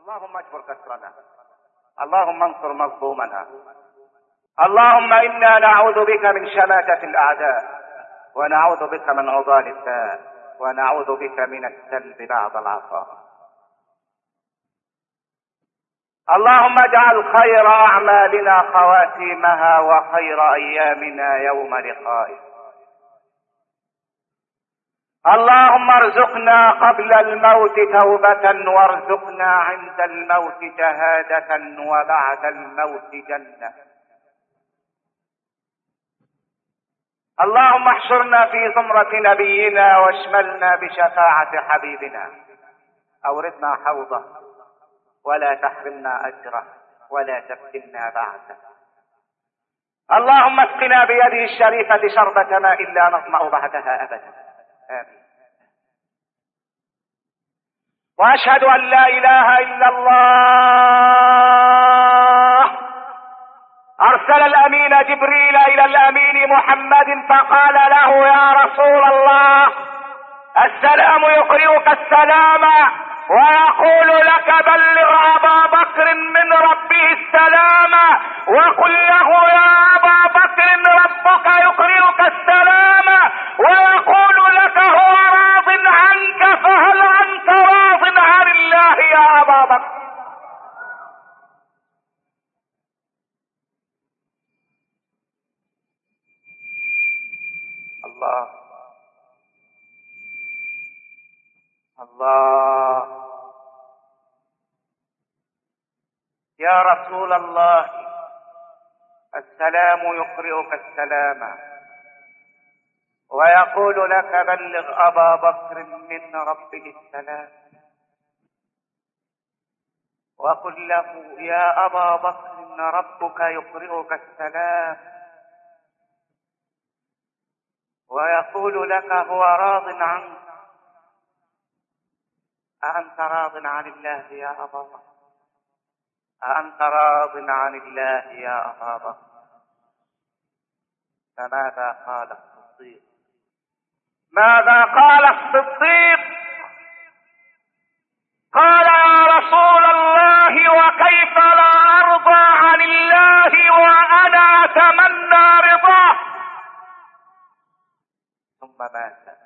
اللهم اجبر كسرنا، اللهم انصر مظلومنا. اللهم انا نعوذ بك من شماتة الاعداء، ونعوذ بك من عضال الداء، ونعوذ بك من السلب بعد العطاء. اللهم اجعل خير اعمالنا خواتيمها، وخير ايامنا يوم لقائك. اللهم ارزقنا قبل الموت توبة، وارزقنا عند الموت شهادة، وبعد الموت جنة. اللهم احشرنا في زمرة نبينا، واشملنا بشفاعة حبيبنا. اوردنا حوضه، ولا تحرمنا اجره، ولا تفتنا بعده. اللهم اسقنا بيده الشريفة شربة ماء لا نظمأ بعدها ابدا. آمين. واشهد ان لا اله الا الله. ارسل الامين جبريل الى الامين محمد فقال له: يا رسول الله، السلام يقرئك السلام، ويقول لك: بلغ ابا بكر من ربه السلام، وقل له: يا ابا بكر ربك يقرئك السلام، ويقول لك: هو راض عنك، فهل انت راض عن الله يا ابا بكر؟ الله الله. يا رسول الله، السلام يقرئك السلام، ويقول لك: بلغ ابا بكر من ربه السلام، وقل له: يا ابا بكر ربك يقرئك السلام، ويقول لك: هو راض عنك، أأنت راض عن الله يا أبا بكر؟ أأنت راض عن الله يا أبا بكر؟ فماذا قال الصديق؟ ماذا قال الصديق؟ قال: يا رسول الله، وكيف لا أرضى عن الله وأنا أتمنى رضاه؟ ثم ماذا؟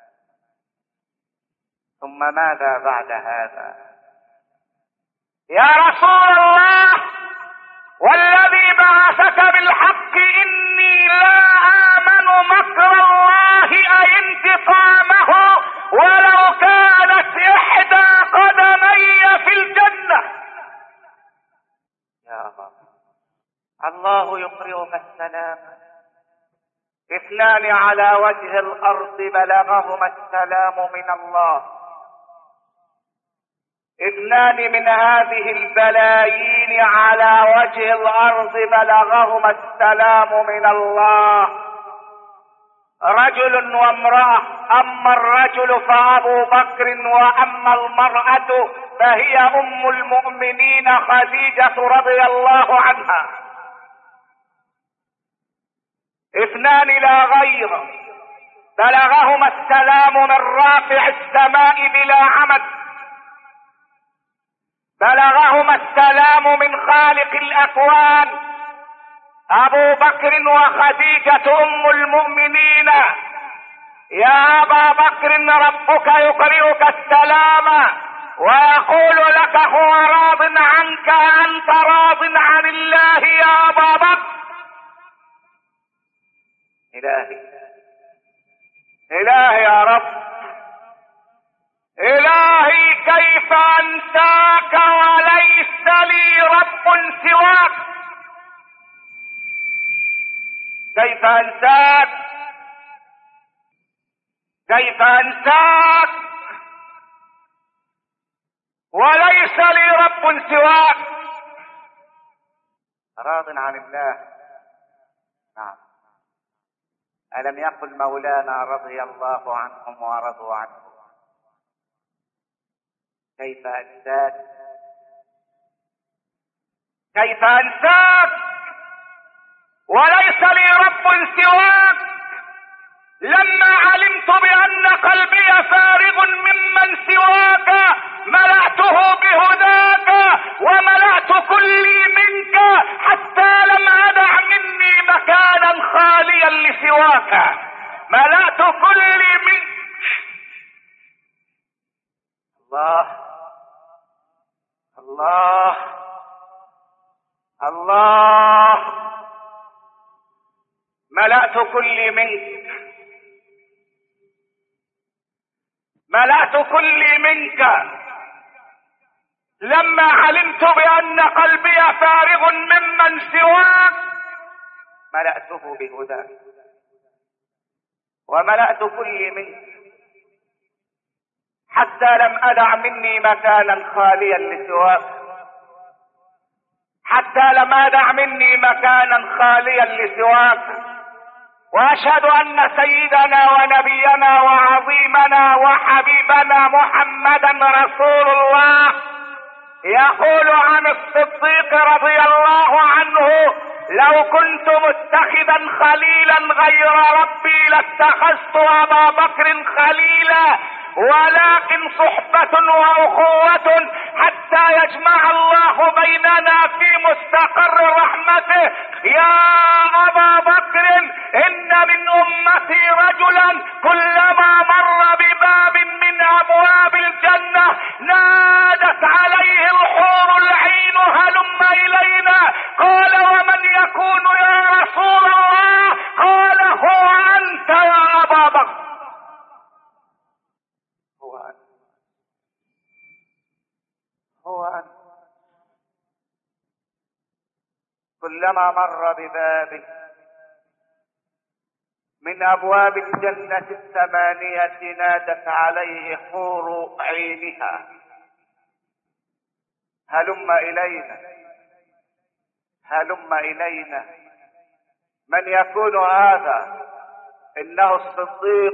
ثم ماذا بعد هذا؟ يا رسول الله، والذي بعثك بالحق إني لا آمن مكر الله أي انتقامه، ولو كانت إحدى قدمي في الجنة. يا الله. الله يقرئك السلام. اثنان على وجه الأرض بلغهما السلام من الله. اثنان من هذه البلايين على وجه الارض بلغهما السلام من الله: رجل وامرأة. اما الرجل فابو بكر، واما المرأة فهي ام المؤمنين خديجة رضي الله عنها. اثنان لا غير بلغهما السلام من رافع السماء بلا عمد، بلغهما السلام من خالق الاكوان، ابو بكر وخديجة ام المؤمنين. يا ابا بكر ربك يقرئك السلام، ويقول لك: هو راض عنك، انت راض عن الله يا ابا بكر. الهي يا رب، الهي كيف انساك وليس لي رب سواك؟ كيف انساك؟ كيف انساك وليس لي رب سواك؟ راض عن الله. نعم. ألم يقل مولانا رضي الله عنهم ورضوا عنه: كيف أنساك؟ كيف أنساك وليس لي رب سواك؟ لما علمت بأن قلبي فارغ ممن سواك ملأته بهداك، سواك، ملأت كلي منك. الله الله الله، ملأت كلي منك، ملأت كلي منك. لما علمت بأن قلبي فارغ ممن سواك ملأته بهداك، وملأت كلي منك، حتى لم أدع مني مكانا خاليا لسواك، حتى لم أدع مني مكانا خاليا لسواك. وأشهد أن سيدنا ونبينا وعظيمنا وحبيبنا محمدا رسول الله يقول عن الصديق رضي الله عنه: لو كنت متخذا خليلا غير ربي لاتخذت أبا بكر خليلا، ولكن صحبة وأخوة حتى يجمع الله بيننا في مستقر رحمته. يا أبا بكر، إن من أمتي رجلا كلما مر بباب من أبواب الجنة نادت عليه الحور العين: هلم إلينا. قال: ومن يكون يا رسول الله؟ قال: هو أنت يا أبا بكر. هو أنت. كلما مر بباب من أبواب الجنة الثمانية نادت عليه حور عينها: هلم إلينا، هلم إلينا. من يكون هذا؟ إنه الصديق،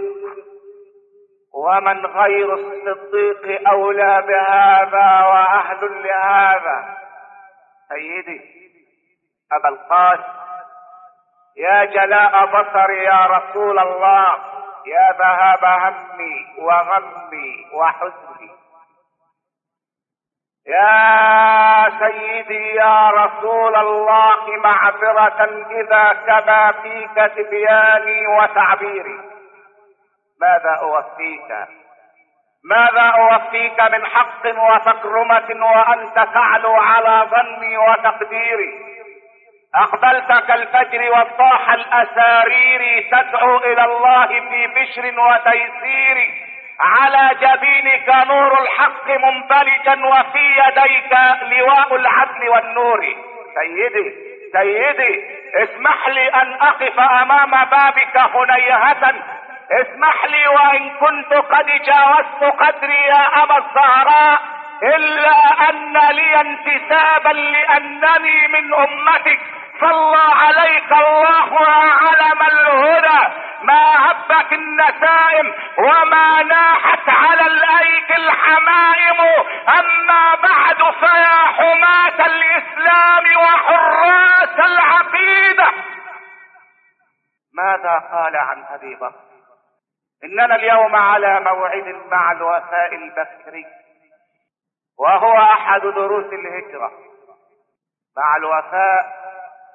ومن غير الصديق أولى بهذا وأهل لهذا. سيدي أبا القاسم، يا جلاء بصري يا رسول الله، يا ذهاب همي وغمي وحزني، يا سيدي يا رسول الله، معذرة إذا كبى فيك تبياني وتعبيري. ماذا أوفيك؟ ماذا أوفيك من حق وتكرمة وأنت تعلو على ظني وتقديري؟ أقبلت كالفجر وضاح الأسارير تدعو إلى الله في بشر وتيسير، على جبينك نور الحق منبلجا وفي يديك لواء العدل والنور. سيدي سيدي، اسمح لي أن أقف أمام بابك هنيهة، اسمح لي وإن كنت قد جاوزت قدري يا أبا الزهراء، إلا أن لي انتسابا لأنني من أمتك. صلى عليك الله يا علم الهدى، ما هبت النسائم وما ناحت على الأيك الحمائم. أما بعد فيا حماة الإسلام وحراس العقيدة، ماذا قال عن أبي بكر؟ إننا اليوم على موعد مع الوفاء البكري، وهو أحد دروس الهجرة مع الوفاء،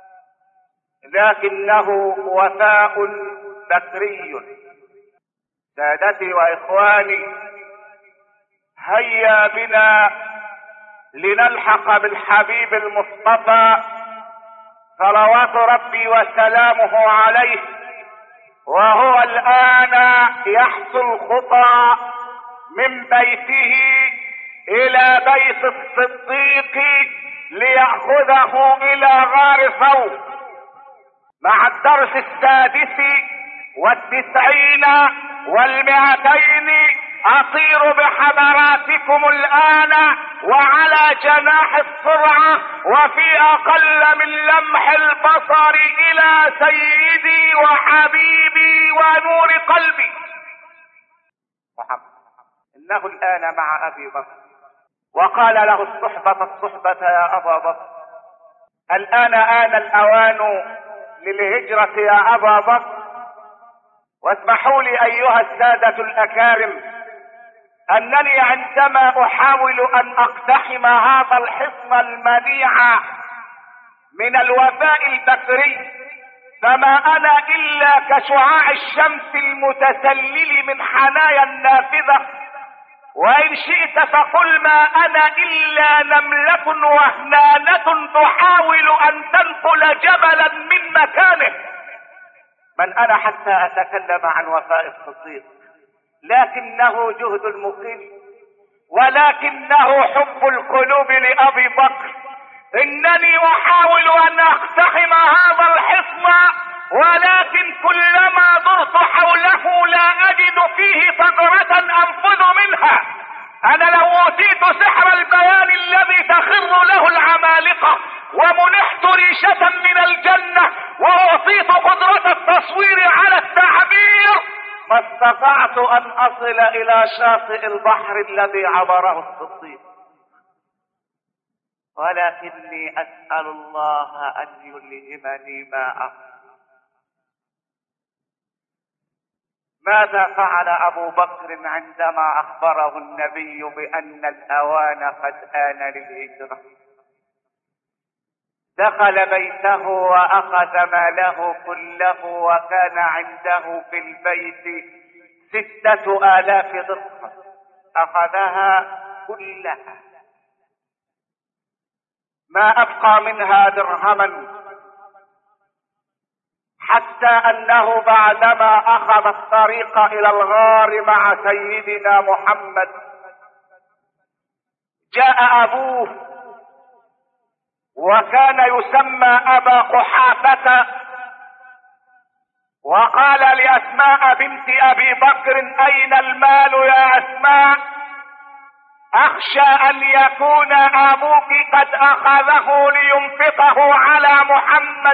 لكنه وفاء بكري. سادتي وإخواني، هيا بنا لنلحق بالحبيب المصطفى صلوات ربي وسلامه عليه، وهو الآن يحصل الخطى من بيته إلى بيت الصديق ليأخذه إلى غار ثور، مع الدرس 96 و200. أطير بحضراتكم الآن وعلى جناح السرعة وفي أقل من لمح البصر إلى سيدي وحبيبي ونور قلبي محمد. إنه الآن مع أبي بكر، وقال له الصحبة يا أبا بكر، الآن آن الأوان للهجرة يا أبا بكر. واسمحوا لي أيها السادة الأكارم أنني عندما أحاول أن أقتحم هذا الحصن المنيع من الوفاء البكري فما انا الا كشعاع الشمس المتسلل من حنايا النافذة، وان شئت فقل ما انا الا نملة وهنانة تحاول ان تنقل جبلا من مكانه. من انا حتى اتكلم عن وفاء الصديق؟ لكنه جهد المقيم، ولكنه حب القلوب لأبي بكر. إنني أحاول أن أقتحم هذا الحصن، ولكن كلما درت حوله لا أجد فيه ثغرة أنفذ منها. أنا لو أوتيت سحر البيان الذي تخر له العمالقة، ومنحت ريشة من الجنة، وأعطيت قدرة التصوير على التعبير، ما استطعت ان اصل الى شاطئ البحر الذي عبره الصديق. ولكني اسأل الله ان يلهمني ما افعل. ماذا فعل ابو بكر عندما اخبره النبي بان الاوان قد آن للهجرة؟ دخل بيته واخذ ماله كله، وكان عنده في البيت 6,000 درهم، اخذها كلها ما ابقى منها درهما، حتى انه بعدما اخذ الطريق الى الغار مع سيدنا محمد جاء ابوه، وكان يسمى ابا قحافة، وقال لاسماء بنت ابي بكر: اين المال يا اسماء؟ اخشى ان يكون ابوك قد اخذه لينفقه على محمد.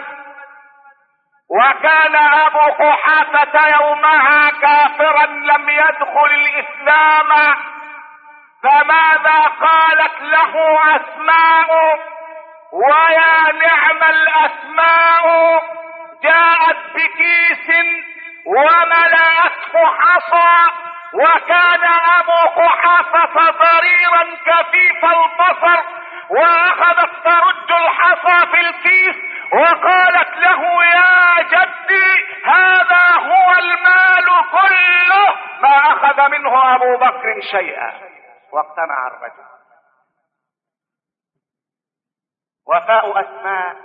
وكان ابو قحافة يومها كافرا لم يدخل الاسلام، فماذا قالت له اسماء؟ ويا نعم الاسماء، جاءت بكيس وملأته حصى، وكان ابو قحافة ضريرا كفيف البصر، واخذت ترج الحصى في الكيس وقالت له: يا جدي هذا هو المال كله. ما اخذ منه ابو بكر شيئا، واقتنع الرجل. وفاء اسماء،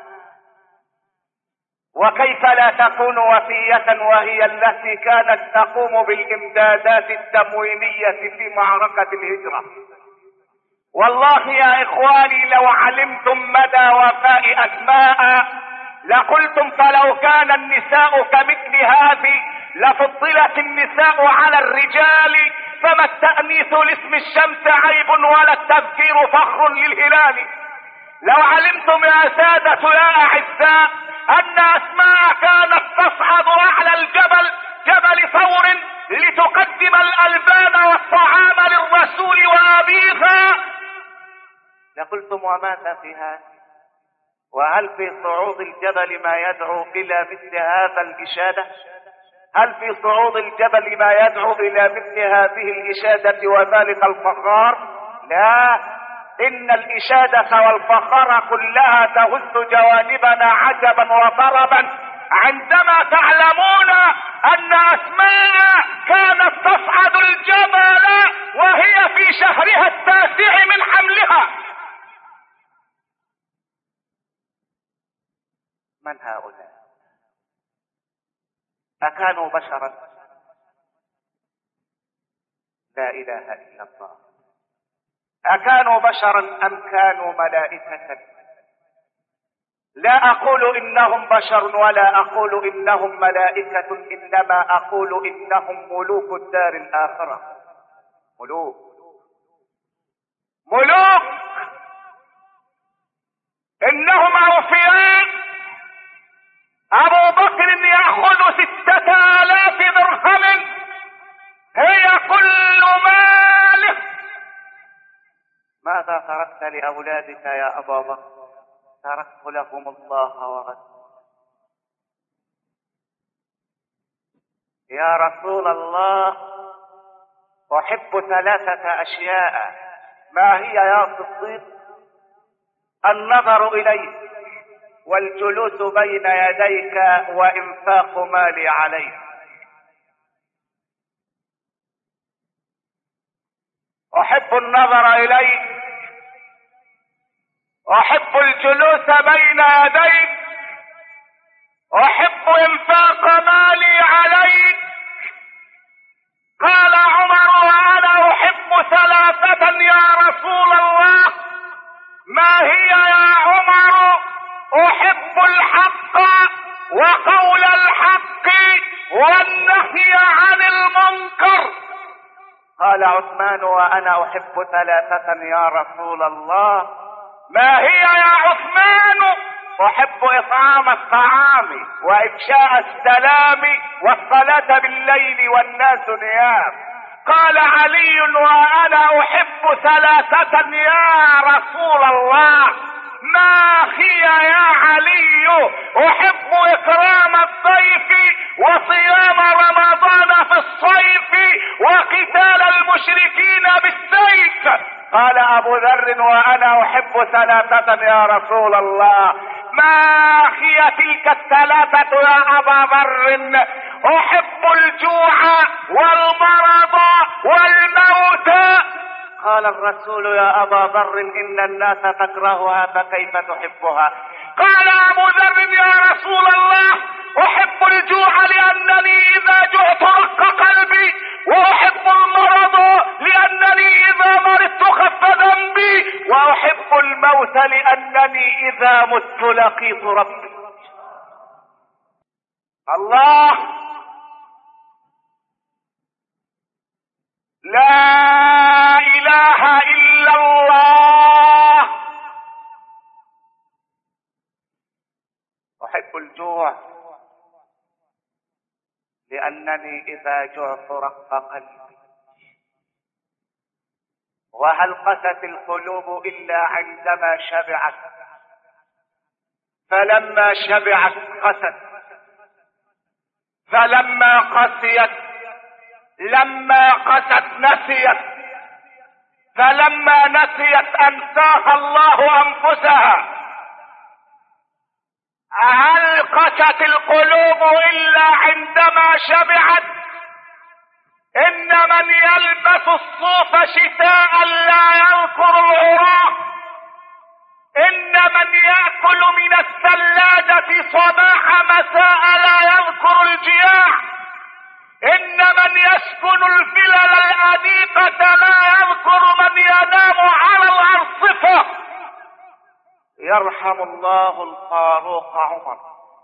وكيف لا تكون وفية وهي التي كانت تقوم بالامدادات التموينية في معركة الهجرة. والله يا اخواني لو علمتم مدى وفاء اسماء لقلتم فلو كان النساء كمثل هذه لفضلت النساء على الرجال، فما التأنيث لاسم الشمس عيب ولا التذكير فخر للهلال. لو علمتم يا سادة يا اعزاء ان اسماء كانت تصعد اعلى الجبل، جبل ثور، لتقدم الالبان والطعام للرسول وابيها، لقلتم وماذا في هذا؟ وهل في صعود الجبل ما يدعو الى مثل هذا الاشادة؟ هل في صعود الجبل ما يدعو الى مثل هذه الاشادة وذلك الفخار؟ لا، ان الاشادة والفخر كلها تهز جوانبنا عجبا وطربا عندما تعلمون ان اسماء كانت تصعد الجبل وهي في شهرها 9 من حملها. من هؤلاء؟ أكانوا بشرا؟ لا إله إلا الله. أكانوا بشرا أم كانوا ملائكة؟ لا أقول إنهم بشر ولا أقول إنهم ملائكة، إنما أقول إنهم ملوك الدار الآخرة. ملوك إنهم أوفياء. أبو بكر يأخذ 6,000 درهم، هي كل ماله. ماذا تركت لأولادك يا أبا بكر؟ تركت لهم الله ورسوله. يا رسول الله، أحب 3 أشياء. ما هي يا صديق؟ النظر إليك، والجلوس بين يديك وإنفاق مالي عليك. أحب النظر إليك، أحب الجلوس بين يديك، أحب إنفاق مالي عليك. قال عمر: وأنا أحب ثلاثة يا رسول الله. ما هي يا عمر؟ أحب الحق وقول الحق والنهي عن المنكر. قال عثمان: وأنا أحب ثلاثة يا رسول الله. ما هي يا عثمان؟ أحب إطعام الطعام وإفشاء السلام والصلاة بالليل والناس نيام. قال علي: وأنا أحب ثلاثة يا رسول الله. ما هي يا علي؟ أحب إكرام الضيف وصيام رمضان في الصيف وقتال المشركين بالسيف. قال أبو ذر: وأنا أحب ثلاثة يا رسول الله. ما هي تلك الثلاثة يا أبا ذر؟ أحب الجوع والمرض والموت. قال الرسول: يا أبا ذر إن الناس تكرهها فكيف تحبها؟ قال أبو ذر: يا رسول الله، أحب الجوع لأنني إذا جعت رق قلبي، وأحب المرض لأنني إذا مرضت خف ذنبي، وأحب الموت لأنني إذا مت لقيت ربي. الله، لا إله إلا الله. أحب الجوع لأنني إذا جعت رق قلبي. وهل قست القلوب إلا عندما شبعت؟ فلما شبعت قست، فلما قسيت، لما قست نسيت، فلما نسيت أنساها الله أنفسها. هل قست القلوب إلا عندما شبعت؟ إن من يلبس الصوف شتاء لا يذكر العراق، إن من يأكل من الثلاجة صباح مساء لا يذكر الجياع، إن من يسكن الفلل الأنيقة لا يذكر من ينام على الأرصفة. يرحم الله الفاروق عمر،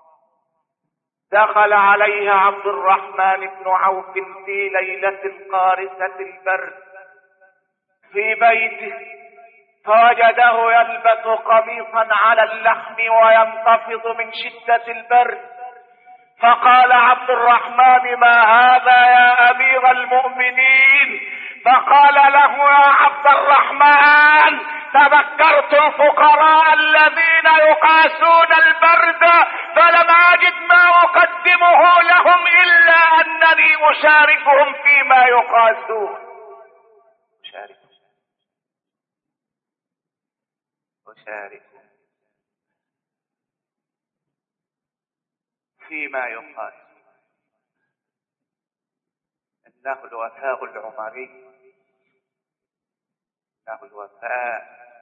دخل عليه عبد الرحمن بن عوف في ليلة قارسة البرد في بيته، فوجده يلبس قميصا على اللحم وينتفض من شدة البرد، فقال عبد الرحمن: ما هذا يا أمير المؤمنين؟ فقال له: يا عبد الرحمن، تذكرت الفقراء الذين يقاسون البرد، فلم أجد ما أقدمه لهم إلا أنني أشاركهم فيما يقاسون. أشارك فيما يقال. إنه الوفاء العمري، إنه الوفاء،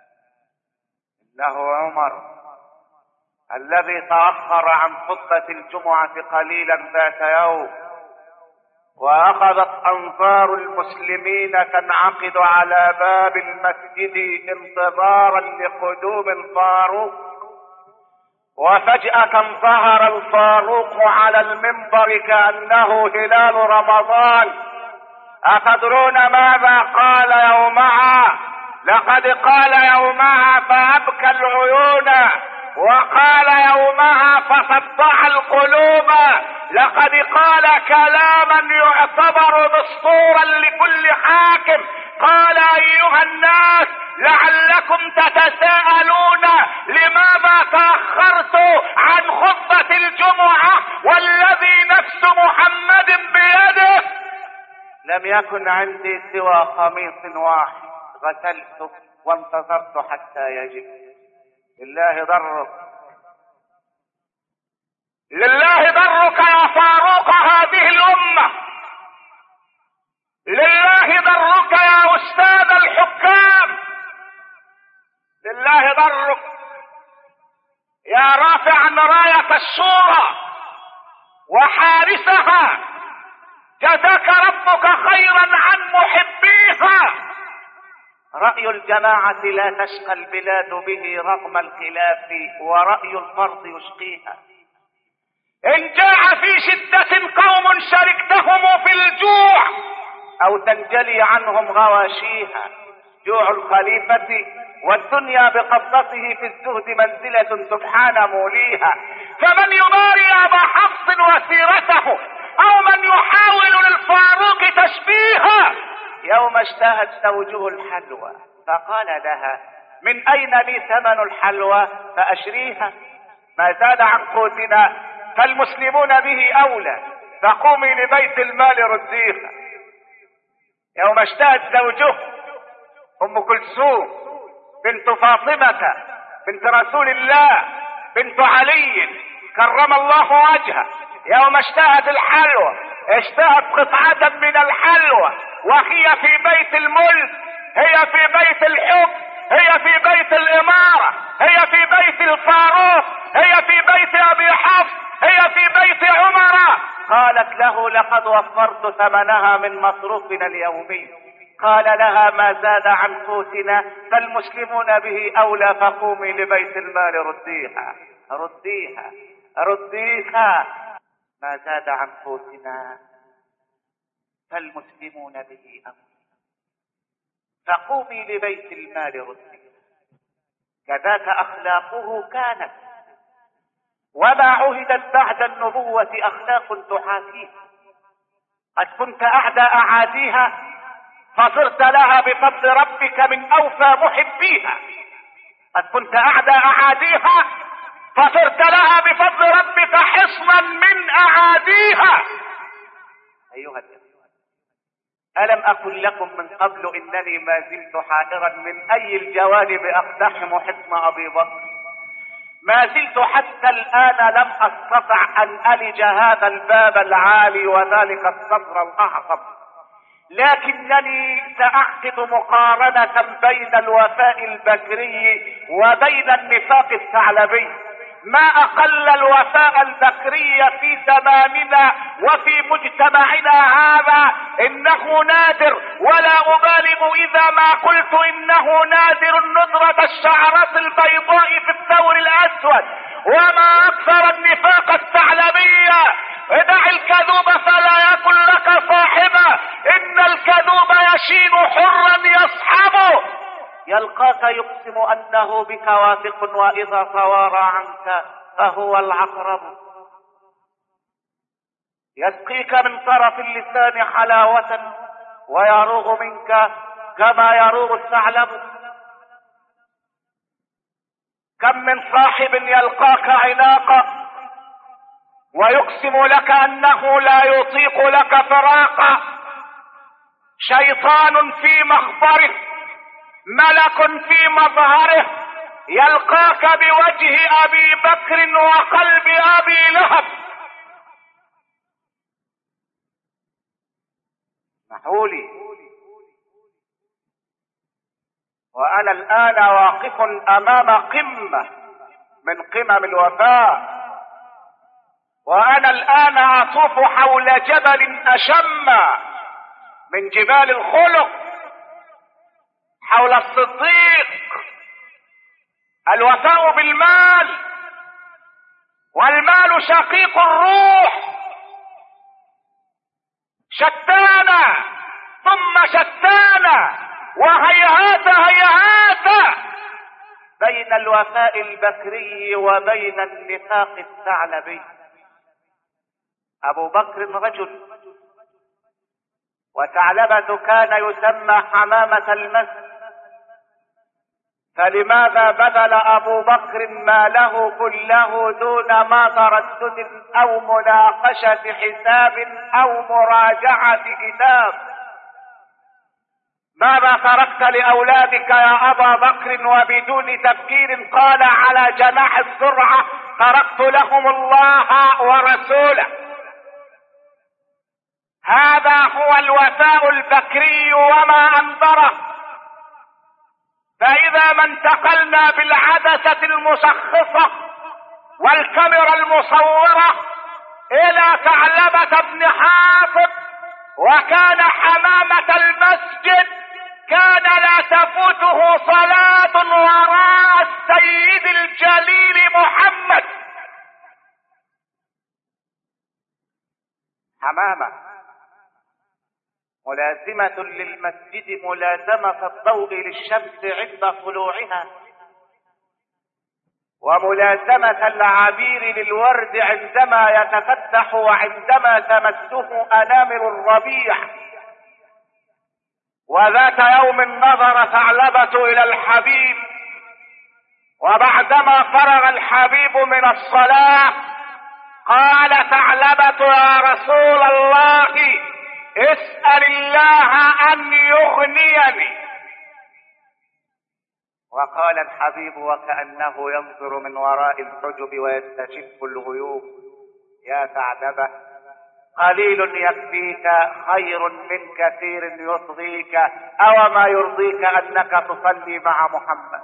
إنه عمر الذي تأخر عن خطبة الجمعة قليلا ذات يوم، وأخذت أنظار المسلمين تنعقد على باب المسجد انتظارا لقدوم الفاروق، وفجأة ظهر الفاروق على المنبر كأنه هلال رمضان. أتدرون ماذا قال يومها؟ لقد قال يومها فأبكى العيون، وقال يومها فصدع القلوب. لقد قال كلاما يعتبر دستورا لكل حاكم. قال: أيها الناس، لعلكم تتساءلون لماذا تأخرت عن خطبة الجمعة والذي نفس محمد بيده. لم يكن عندي سوى قميص واحد غسلته وانتظرت حتى يجب. بالله ضرك، لله درك يا فاروق هذه الأمة، لله درك يا أستاذ الحكام، لله درك يا رافعا راية الشورى وحارسها، جزاك ربك خيرا عن محبيها. رأي الجماعة لا تشقى البلاد به رغم الخلاف، ورأي الفرد يشقيها. إن جاع في شدة قوم شركتهم في الجوع أو تنجلي عنهم غواشيها. جوع الخليفة والدنيا بقبضته في الزهد منزلة سبحان موليها. فمن يضاري أبا حفص وسيرته أو من يحاول للفاروق تشبيها. يوم اشتهت زوجه الحلوى فقال لها من أين لي ثمن الحلوى فأشريها. ما زاد عن قوتنا فالمسلمون به أولى، فقومي لبيت المال رديها. يوم اشتهت زوجه أم كلثوم بنت فاطمة بنت رسول الله بنت علي كرم الله وجهه، يوم اشتهت الحلوى اشتهت قطعة من الحلوى وهي في بيت الملك، هي في بيت الحكم، هي في بيت الإمارة، هي في بيت الفاروق، هي في بيت أبي حفص، هي في بيت عمر. قالت له لقد وفرت ثمنها من مصروفنا اليومي. قال لها ما زاد عن قوتنا فالمسلمون به أولى، فقومي لبيت المال رديها رديها رديها. ما زاد عن قوتنا فالمسلمون به أولى، فقومي لبيت المال رديها. كذاك أخلاقه كانت، وما عهدت بعد النبوة أخلاق تحاكيها. قد كنت أعدى أعاديها فصرت لها بفضل ربك من أوفى محبيها. قد كنت أعدى أعاديها فصرت لها بفضل ربك حصنا من أعاديها. أيها الأخوة، ألم أقل لكم من قبل إنني ما زلت حائرا من أي الجوانب أقتحم حصن أبي بكر؟ ما زلت حتى الآن لم أستطع أن ألج هذا الباب العالي وذلك الصدر الأعظم، لكنني سأعقد مقارنة بين الوفاء البكري وبين النفاق الثعلبي. ما أقل الوفاء البكري في زماننا وفي مجتمعنا هذا إنه نادر، ولا أبالغ إذا ما قلت إنه نادر ندرة الشعرة البيضاء في الثور الأسود. وما أكثر النفاق الثعلبي. ادع الكذوب فلا يكن لك صاحبا، إن الكذوب يشين حرا يصحبه. يلقاك يقسم أنه بك واثق وإذا توارى عنك فهو العقرب. يسقيك من طرف اللسان حلاوة ويروغ منك كما يروغ الثعلب. كم من صاحب يلقاك عناقا ويقسم لك أنه لا يطيق لك فراقا. شيطان في مخبره، ملك في مظهره، يلقاك بوجه أبي بكر وقلب أبي لهب. اسمحولي، وأنا الآن واقف أمام قمة من قمم الوفاء، وأنا الآن أطوف حول جبل أشم من جبال الخلق، حول الصديق. الوفاء بالمال، والمال شقيق الروح. شتانا ثم شتانا وهيهات هيهات بين الوفاء البكري وبين النفاق الثعلبي. أبو بكر رجل، وثعلبة كان يسمى حمامة المسجد، فلماذا بذل أبو بكر ماله كله دون ما تردد أو مناقشة حساب أو مراجعة كتاب؟ ماذا تركت لأولادك يا أبا بكر؟ وبدون تفكير قال على جناح السرعة تركت لهم الله ورسوله. هذا هو الوفاء البكري وما أنبره. فإذا ما انتقلنا بالعدسة المشخصة والكاميرا المصورة إلى ثعلبة بن حاطب، وكان حمامة المسجد كان لا تفوته صلاة وراء السيد الجليل محمد. حمامة ملازمة للمسجد ملازمة الضوء للشمس عند طلوعها، وملازمة العبير للورد عندما يتفتح وعندما تمسه أنامل الربيع. وذات يوم نظر ثعلبة إلى الحبيب، وبعدما فرغ الحبيب من الصلاة قال ثعلبة: يا رسول الله، اسأل الله أن يغنيني. وقال الحبيب وكأنه ينظر من وراء الحجب ويستشف الغيوب: يا ثعلبة، قليل يكفيك خير من كثير يطغيك، أو ما يرضيك أنك تصلي مع محمد.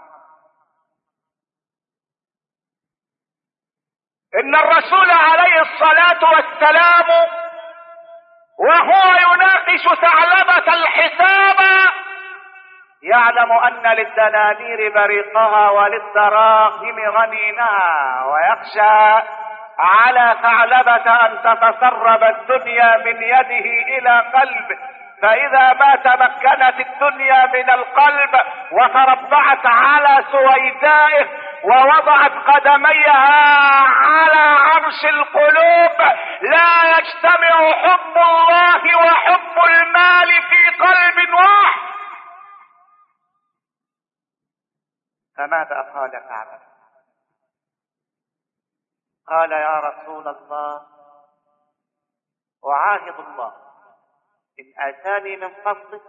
إن الرسول عليه الصلاة والسلام وهو يناقش ثعلبة الحساب يعلم أن للدنانير بريقها وللدراهم غنينها، ويخشى على ثعلبة أن تتسرب الدنيا من يده إلى قلبه، فإذا ما تمكنت الدنيا من القلب وتربعت على سويدائه ووضعت قدميها على عرش القلوب لا يجتمع حب الله وحب المال في قلب واحد. فماذا قال ثعلبة؟ قال: يا رسول الله، أعاهد الله إن آتاني من فضلك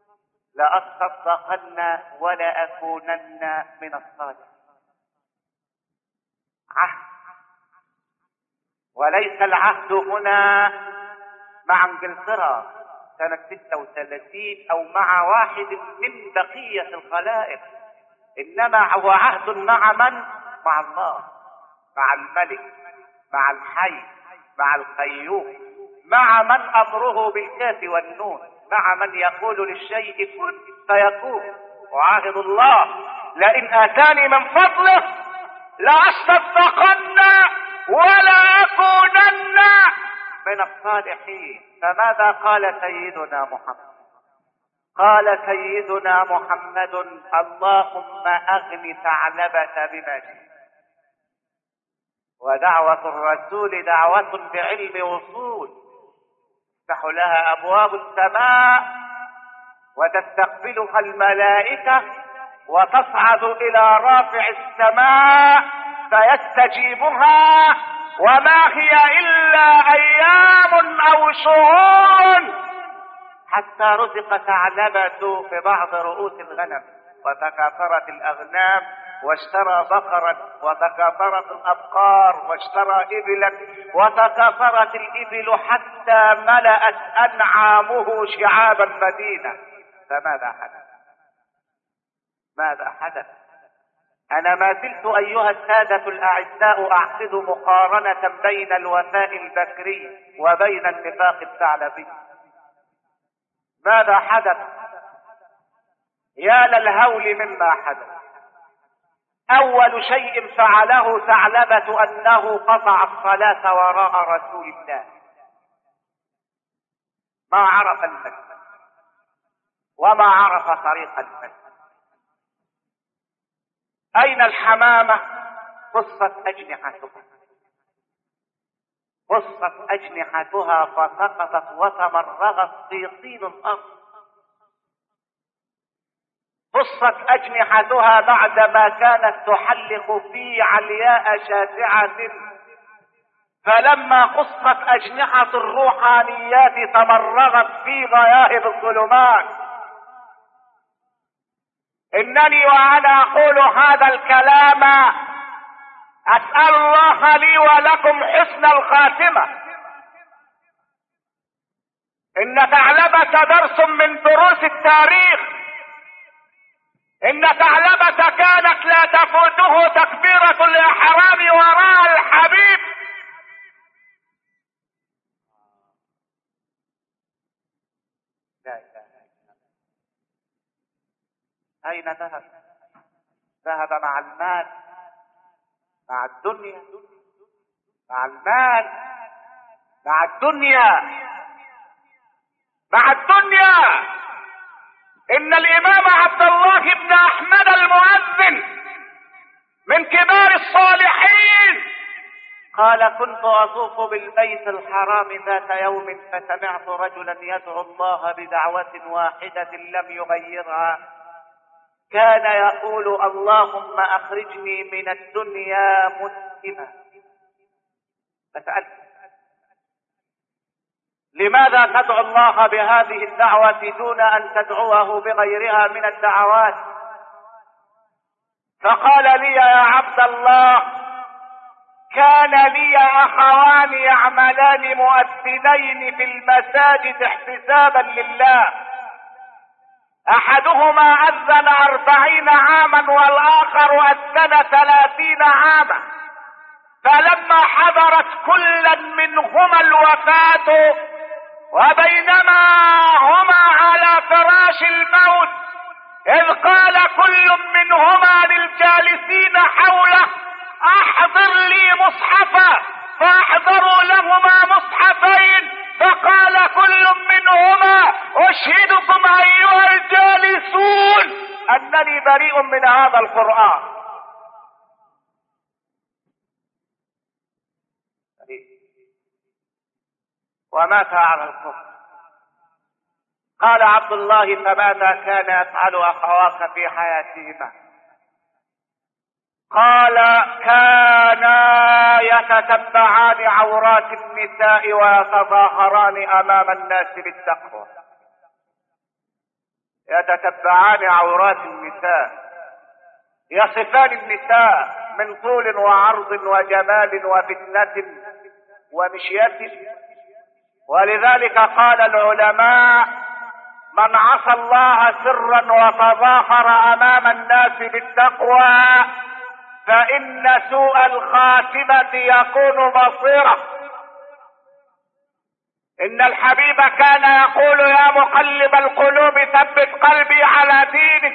لأصدقن ولأكونن من الصالحين. عهد، وليس العهد هنا مع انجلترا سنة 36 أو مع واحد من بقية الخلائق، إنما هو عهد مع من؟ مع الله، مع الملك، مع الحي، مع القيوم، مع من أمره بالكاف والنون، مع من يقول للشيء كن فيكون. أعاهد الله لئن آتاني من فضله لأصدقن ولأكونن من الصالحين. فماذا قال سيدنا محمد؟ قال سيدنا محمد: اللهم أغن ثعلبة بما شئت. ودعوة الرسول دعوة بعلم وصول، تفتح لها أبواب السماء وتستقبلها الملائكة وتصعد إلى رافع السماء فيستجيبها، وما هي إلا أيام أو شهور حتى رزق ثعلبة في بعض رؤوس الغنم، وتكاثرت الأغنام واشترى بقرا، وتكاثرت الأبقار واشترى إبلا، وتكاثرت الإبل حتى ملأت أنعامه شعاب المدينة. فماذا حدث؟ ماذا حدث؟ أنا ما زلت أيها السادة الأعزاء أعقد مقارنة بين الوفاء البكري وبين النفاق الثعلبي. ماذا حدث؟ يا للهول مما حدث. أول شيء فعله ثعلبة أنه قطع الصلاة وراء رسول الله. ما عرف المسجد وما عرف طريق المسجد. أين الحمامة؟ قصت أجنحتها، قصت أجنحتها فسقطت وتمرغت في طين الأرض. قصت أجنحتها بعدما كانت تحلق في علياء شاسعة، فلما قصت أجنحة الروحانيات تمرغت في غياهب الظلمات. إنني وأنا أقول هذا الكلام اسأل الله لي ولكم حسن الخاتمة. ان ثعلبة درس من دروس التاريخ. ان ثعلبة كانت لا تفوته تكبيرة الاحرام وراء الحبيب. لا اله الا الله. اين ذهب؟ ذهب مع المال، مع الدنيا، مع المال، مع الدنيا، مع الدنيا. ان الامام عبد الله بن احمد المؤذن من كبار الصالحين قال: كنت اطوف بالبيت الحرام ذات يوم فسمعت رجلا يدعو الله بدعوة واحدة لم يغيرها، كان يقول: اللهم اخرجني من الدنيا مسلما. فسألت: لماذا تدعو الله بهذه الدعوة دون ان تدعوه بغيرها من الدعوات؟ فقال لي: يا عبد الله، كان لي اخوان يعملان مؤذنين في المساجد احتسابا لله، احدهما اذن 40 عاما والاخر اذن 30 عاما، فلما حضرت كلا منهما الوفاة وبينما هما على فراش الموت اذ قال كل منهما للجالسين حوله: احضر لي مصحفا، فاحضروا لهما مصحفين، فقال كل منهما: اشهدكم ايها الجالسون انني بريء من هذا القرآن. ومات على الكفر. قال عبد الله: فماذا كان يفعل اخواك في حياتهما؟ قال: كانا يتتبعان عورات النساء ويتظاهران امام الناس بالتقوى. يتتبعان عورات النساء، يصفان النساء من طول وعرض وجمال وفتنة ومشية. ولذلك قال العلماء: من عصى الله سرا وتظاهر امام الناس بالتقوى فان سوء الخاتمة يكون مصيره. ان الحبيب كان يقول: يا مقلب القلوب ثبت قلبي على دينك.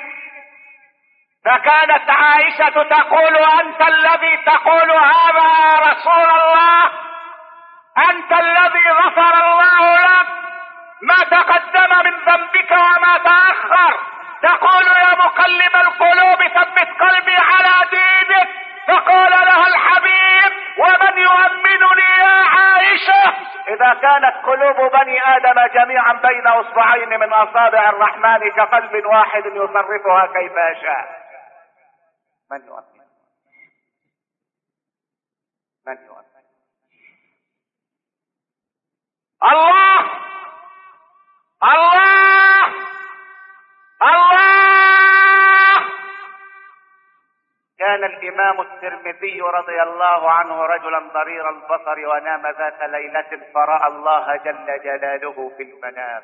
فكانت عائشة تقول: انت الذي تقول هذا يا رسول الله، انت الذي غفر الله لك ما تقدم من ذنبك وما تأخر، تقول: يا مقلب القلوب ثبت قلبي على دينك. فقال لها الحبيب: ومن يؤمنني يا عائشة؟ اذا كانت قلوب بني ادم جميعا بين اصبعين من اصابع الرحمن كقلب واحد يصرفها كيف يشاء، من يؤمن؟ من يؤمن؟ الله الله الله. كان الامام الترمذي رضي الله عنه رجلا ضرير البصر ونام ذات ليلة فرأى الله جل جلاله في المنام.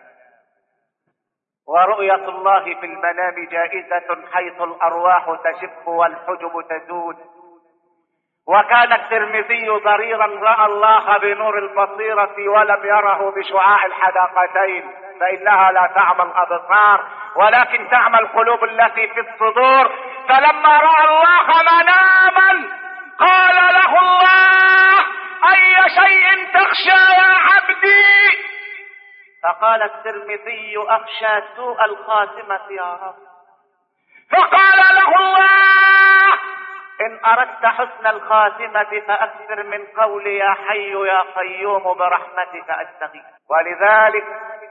ورؤية الله في المنام جائزة حيث الارواح تشف والحجب تزول. وكان الترمذي ضريرا رأى الله بنور البصيرة ولم يره بشعاع الحداقتين، فإنها لا تعمى الأبصار ولكن تعمى القلوب التي في الصدور. فلما رأى الله مناما قال له الله: أي شيء تخشى يا عبدي؟ فقال الترمذي: أخشى سوء الخاتمة يا رب. فقال له الله: إن أردت حسن الخاتمة فأكثر من قول يا حي يا قيوم برحمتك أستغيث. ولذلك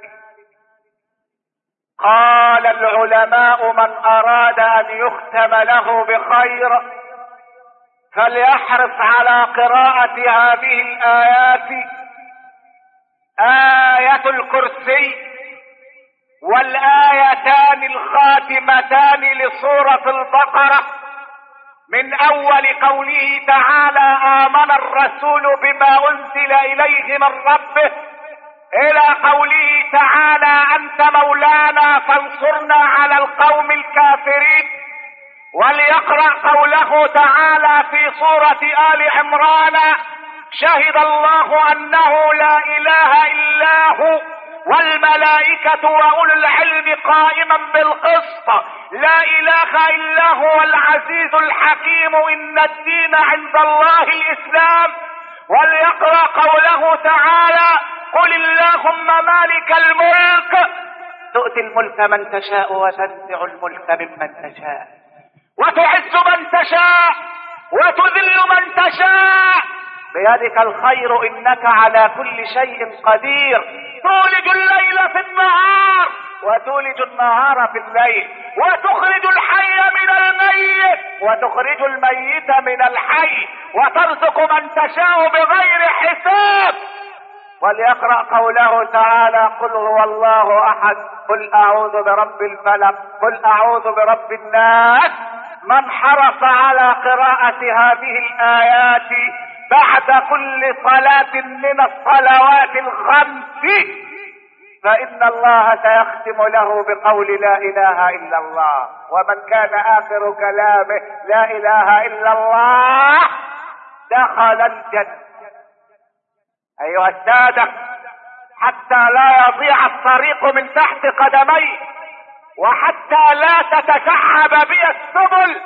قال العلماء: من أراد أن يختم له بخير فليحرص على قراءة هذه الآيات: آية الكرسي والآيتان الخاتمتان لسورة البقرة من اول قوله تعالى امن الرسول بما انزل اليه من ربه الى قوله تعالى انت مولانا فانصرنا على القوم الكافرين. وليقرأ قوله تعالى في سورة آل عمران شهد الله انه لا اله الا هو والملائكة واولو العلم قائما بالقسط لا اله الا هو العزيز الحكيم ان الدين عند الله الاسلام. وليقرأ قوله تعالى قل اللهم مالك الملك تؤتي الملك من تشاء وتنزع الملك ممن تشاء وتعز من تشاء وتذل من تشاء بيدك الخير انك على كل شيء قدير. تولج الليل في النهار وتولج النهار في الليل وتخرج الحي من الميت وتخرج الميت من الحي وترزق من تشاء بغير حساب. وليقرأ قوله تعالى قل هو الله احد قل اعوذ برب الفلق قل اعوذ برب الناس. من حرص على قراءة هذه الآيات بعد كل صلاة من الصلوات الخمس فإن الله سيختم له بقول لا إله إلا الله. ومن كان آخر كلامه لا إله إلا الله دخل الجنة. أيها السادة حتى لا يضيع الطريق من تحت قدمي وحتى لا تتشعب بي السبل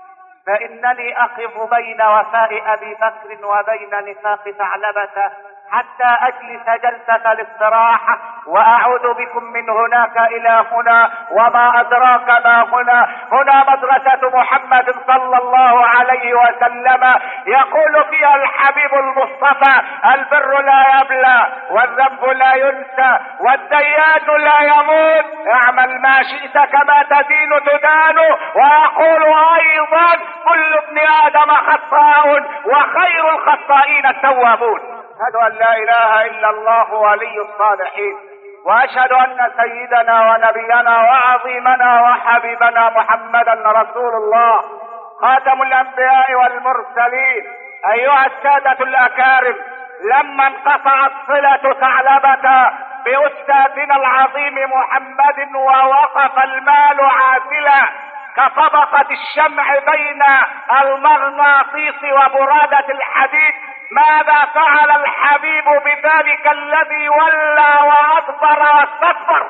فإنني أقف بين وفاء أبي بكر وبين نفاق ثعلبة حتى أجلس جلسة الاستراحة وأعود بكم من هناك إلى هنا. وما أدراك ما هنا؟ هنا مدرسة محمد صلى الله عليه وسلم يقول فيها الحبيب المصطفى البر لا يبلى والذنب لا ينسى والديان لا يموت اعمل ما شئت كما تدين تدان. ويقول أيضا كل ابن آدم خطاء وخير الخطائين التوابون. أشهد أن لا إله إلا الله ولي الصالحين وأشهد أن سيدنا ونبينا وعظيمنا وحبيبنا محمدا رسول الله خاتم الأنبياء والمرسلين. أيها السادة الأكارم لما انقطعت صلة ثعلبة بأستاذنا العظيم محمد ووقف المال عازلا كطبقة الشمع بين المغناطيس وبرادة الحديد ماذا فعل الحبيب بذلك الذي ولى وأدبر واستكبر؟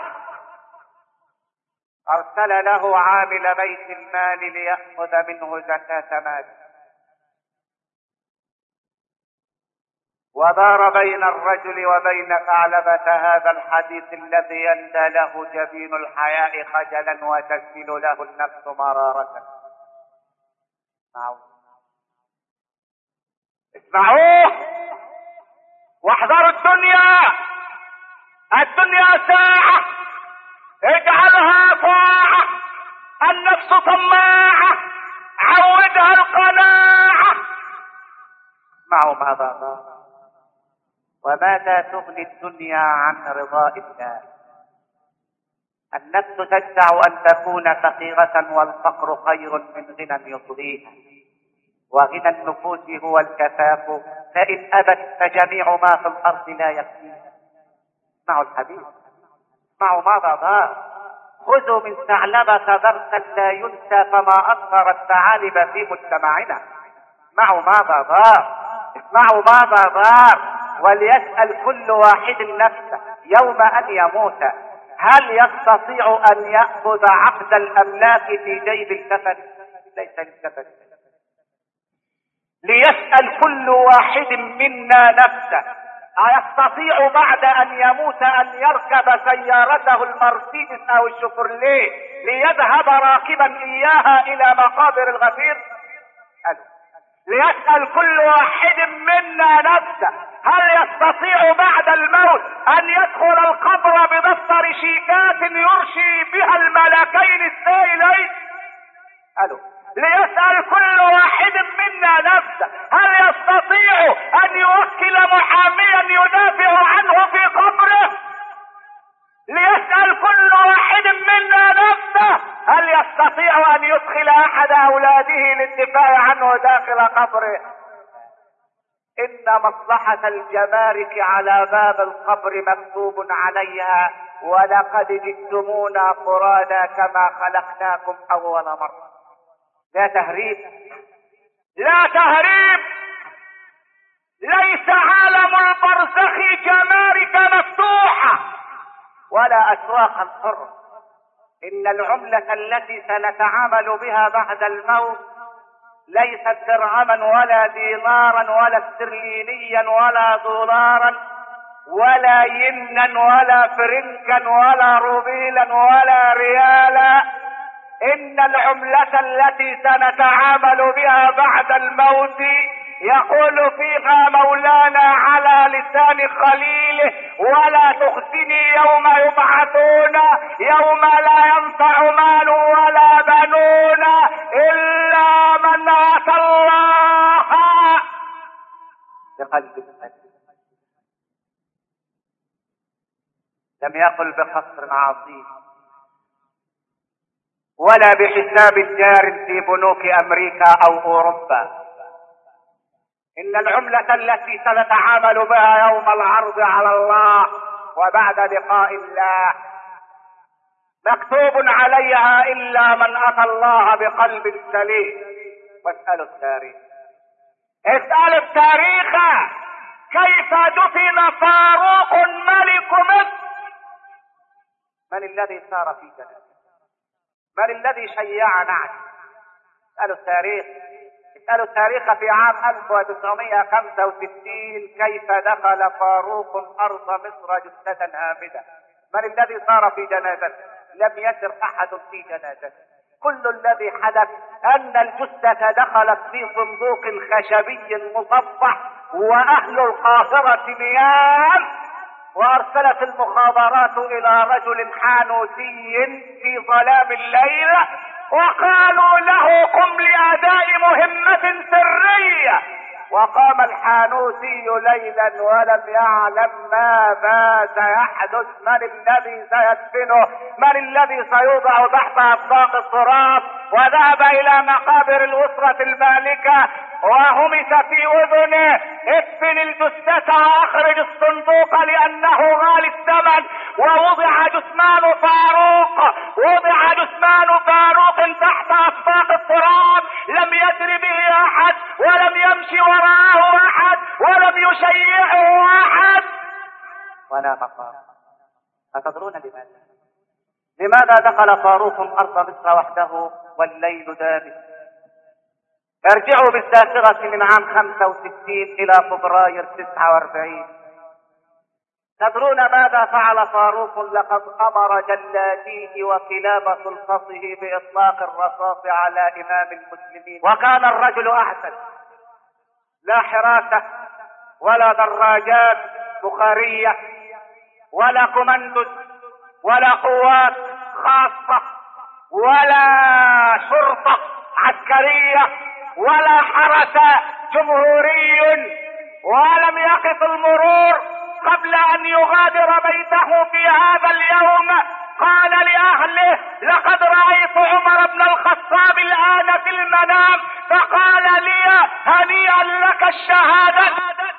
أرسل له عامل بيت المال ليأخذ منه زكاة ماله ودار بين الرجل وبين ثعلبة هذا الحديث الذي يندى له جبين الحياء خجلا وتسيل له النفس مرارة. اسمعوه واحذروا الدنيا ساعة اجعلها طاعة. النفس طماعة عودها القناعة. اسمعوا ماذا وماذا تغني الدنيا عن رضاء الله؟ النفس تدع أن تكون فقيرة والفقر خير من غنى يطغيها وغنى النفوس هو الكفاف فإن أبت فجميع ما في الأرض لا يكفيها. اسمعوا الحديث اسمعوا ماذا ضار. خذوا من ثعلبة درسا لا ينسى فما أثر الثعالب في مجتمعنا. اسمعوا ماذا ضار اسمعوا ماذا ضار. وليسأل كل واحد نفسه يوم أن يموت هل يستطيع أن يأخذ عقد الأملاك في جيب الكفن؟ ليس للكفن. ليسأل كل واحد منا نفسه أيستطيع بعد أن يموت أن يركب سيارته المرسيدس أو الشفرليه ليذهب راكبا إياها إلى مقابر الغفير؟ ليسأل كل واحد منا نفسه هل يستطيع بعد الموت أن يدخل القبر بدفتر شيكات يرشي بها الملكين السائلين؟ ليسأل كل واحد منا نفسه هل يستطيع أن يوكل محاميا يدافع عنه في قبره؟ ليسأل كل واحد منا نفسه هل يستطيع ان يدخل احد اولاده للدفاع عنه داخل قبره؟ ان مصلحة الجمارك على باب القبر مكتوب عليها: ولقد جئتمونا فرادا كما خلقناكم اول مرة. لا تهريب، لا تهريب. ليس عالم البرزخ جمارك مفتوحة ولا اسواقا حرة. ان العملة التي سنتعامل بها بعد الموت ليست درهما ولا دينارا ولا استرلينيا ولا دولارا ولا ينا ولا فرنكا ولا روبيلا ولا ريالا. ان العملة التي سنتعامل بها بعد الموت يقول فيها مولانا على لسان خليله: ولا تخزني يوم يبعثون يوم لا ينفع مال ولا بنون الا من اتى الله بقلب سليم. لم يقل بقصر عظيم ولا بحساب جار في بنوك امريكا او اوروبا. ان العملة التي سنتعامل بها يوم العرض على الله وبعد لقاء الله مكتوب عليها الا من اتى الله بقلب سليم. واسألوا التاريخ، اسألوا التاريخ كيف دفن فاروق ملك مصر. من الذي سار في جنازته؟ من الذي شيع نعش؟ اسألوا التاريخ. اسألوا التاريخ في عام 1965 كيف دخل فاروق أرض مصر جثة هامدة. من الذي صار في جنازته؟ لم يسر أحد في جنازته. كل الذي حدث أن الجثة دخلت في صندوق خشبي مصفح وأهل القاهرة نيام، وأرسلت المخابرات إلى رجل حانوتي في ظلام الليل وقالوا له: قم لأداء مهمة سرية. وقام الحانوتي ليلا ولم يعلم ماذا سيحدث، من الذي سيدفنه، من الذي سيوضع تحت أطباق التراب. وذهب إلى مقابر الأسرة المالكة وهمس في أذنه: ادفن الجثة واخرج الصندوق لأنه غالي الثمن. ووضع جثمان فاروق، وضع جثمان فاروق تحت أطباق التراب. لم يدر به أحد ولم يمشي وراءه أحد ولم يشيعه أحد ولا مقام. أتدرون لماذا؟ لماذا دخل فاروق أرض مصر وحده والليل دامس؟ ارجعوا بالذاكرة من عام 65 إلى فبراير 49. تدرون ماذا فعل فاروق؟ لقد أمر جلاديه وكلاب سلطته بإطلاق الرصاص على إمام المسلمين. وكان الرجل أحسن، لا حراسة ولا دراجات بخارية ولا كوماندوس ولا قوات خاصة ولا شرطة عسكرية ولا حرس جمهوري، ولم يقف المرور قبل ان يغادر بيته في هذا اليوم. قال لأهله: لقد رأيت عمر بن الخطاب الآن في المنام فقال لي: هنيئا لك الشهادة.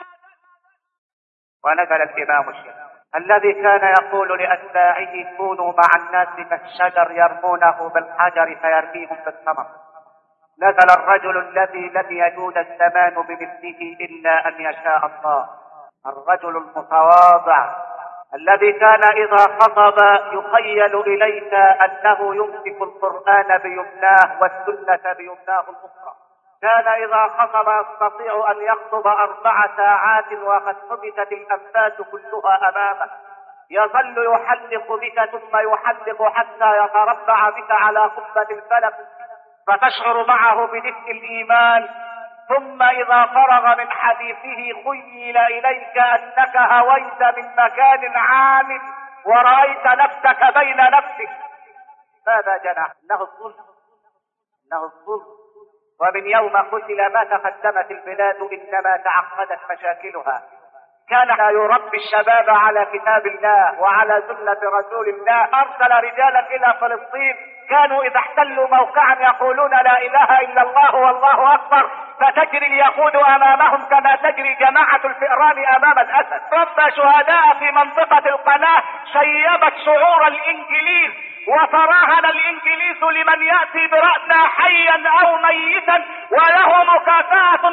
ونزل الإمام الشافعي الذي كان يقول لأتباعه: كونوا مع الناس كالشجر يرمونه بالحجر فيرميهم بالثمر. نزل الرجل الذي لم يجود الزمان بمثله إلا أن يشاء الله، الرجل المتواضع الذي كان إذا خطب يخيل إليك أنه يمسك القرآن بيمناه والسنة بيمناه الأخرى. كان إذا خطب يستطيع أن يخطب 4 ساعات وقد ثبتت الأنفاس كلها أمامه. يظل يحلق بك ثم يحلق حتى يتربع بك على قبة الفلك فتشعر معه بدفء الإيمان. ثم إذا فرغ من حديثه خيل إليك أنك هويت من مكان عام ورأيت نفسك بين نفسك. ماذا جنى؟ إنه الظلم، إنه الظلم. ومن يوم قتل ما تقدمت البلاد إنما تعقدت مشاكلها. كان يربي الشباب على كتاب الله وعلى سنة رسول الله. أرسل رجالا إلى فلسطين كانوا اذا احتلوا موقعا يقولون لا اله الا الله والله اكبر، فتجري اليهود امامهم كما تجري جماعة الفئران امام الاسد. ربى شهداء في منطقة القناة شيبت شعور الانجليز، وتراهن الانجليز لمن يأتي برأسنا حيا او ميتا وله مكافأة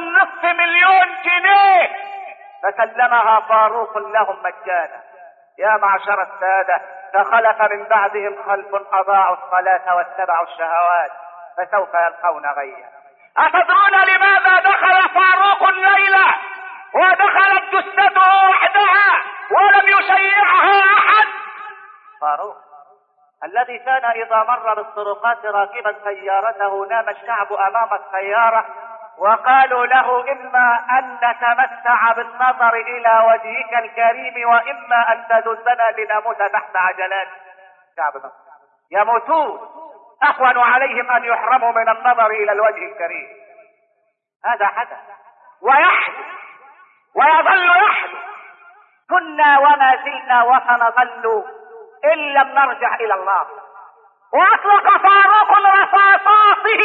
$500,000 فسلمها فاروق لهم مجانا. يا معشر السادة، فخلف من بعدهم خلف اضاعوا الصلاة واتبعوا الشهوات فسوف يلقون غيا. أتدرون لماذا دخل فاروق الليلة ودخلت جثته وحدها ولم يشيعها أحد؟ فاروق الذي كان إذا مر بالطرقات راكبا سيارته نام الشعب أمام السيارة وقالوا له إما أن نتمتع بالنظر إلى وجهك الكريم وإما أن تدلنا لنموت تحت عجلات. شعب مصر يموتون أهون عليهم أن يحرموا من النظر إلى الوجه الكريم. هذا حدث ويحدث ويظل يحدث. كنا وما زلنا وسنظل إن لم نرجع إلى الله. وأطلق فاروق رصاصاته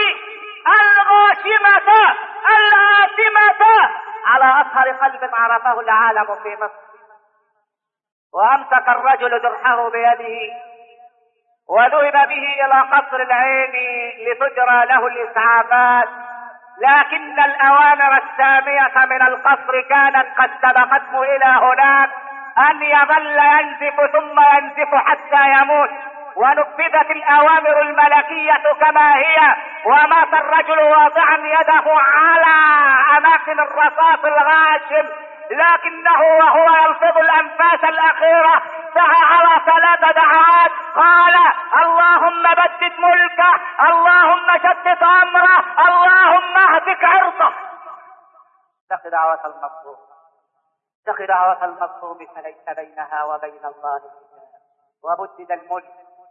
الغاشمة الآثمة على أطهر قلب عرفه العالم في مصر. وأمسك الرجل جرحه بيده وذهب به إلى قصر العين لتجرى له الإسعافات، لكن الأوامر السامية من القصر كانت قد سبقته إلى هناك أن يظل ينزف ثم ينزف حتى يموت، ونفذت الأوامر الملكية كما هي، ومات الرجل واضعا يده على أماكن الرصاص الغاشم، لكنه وهو يلفظ الأنفاس الأخيرة دعا على 3 دعوات. قال: اللهم بدد ملكه، اللهم شتت أمره، اللهم اهتك عرضه. اتق دعوة المظلوم، اتق دعوة المظلوم فليس بينها وبين الله حجاب. وبدد الملك،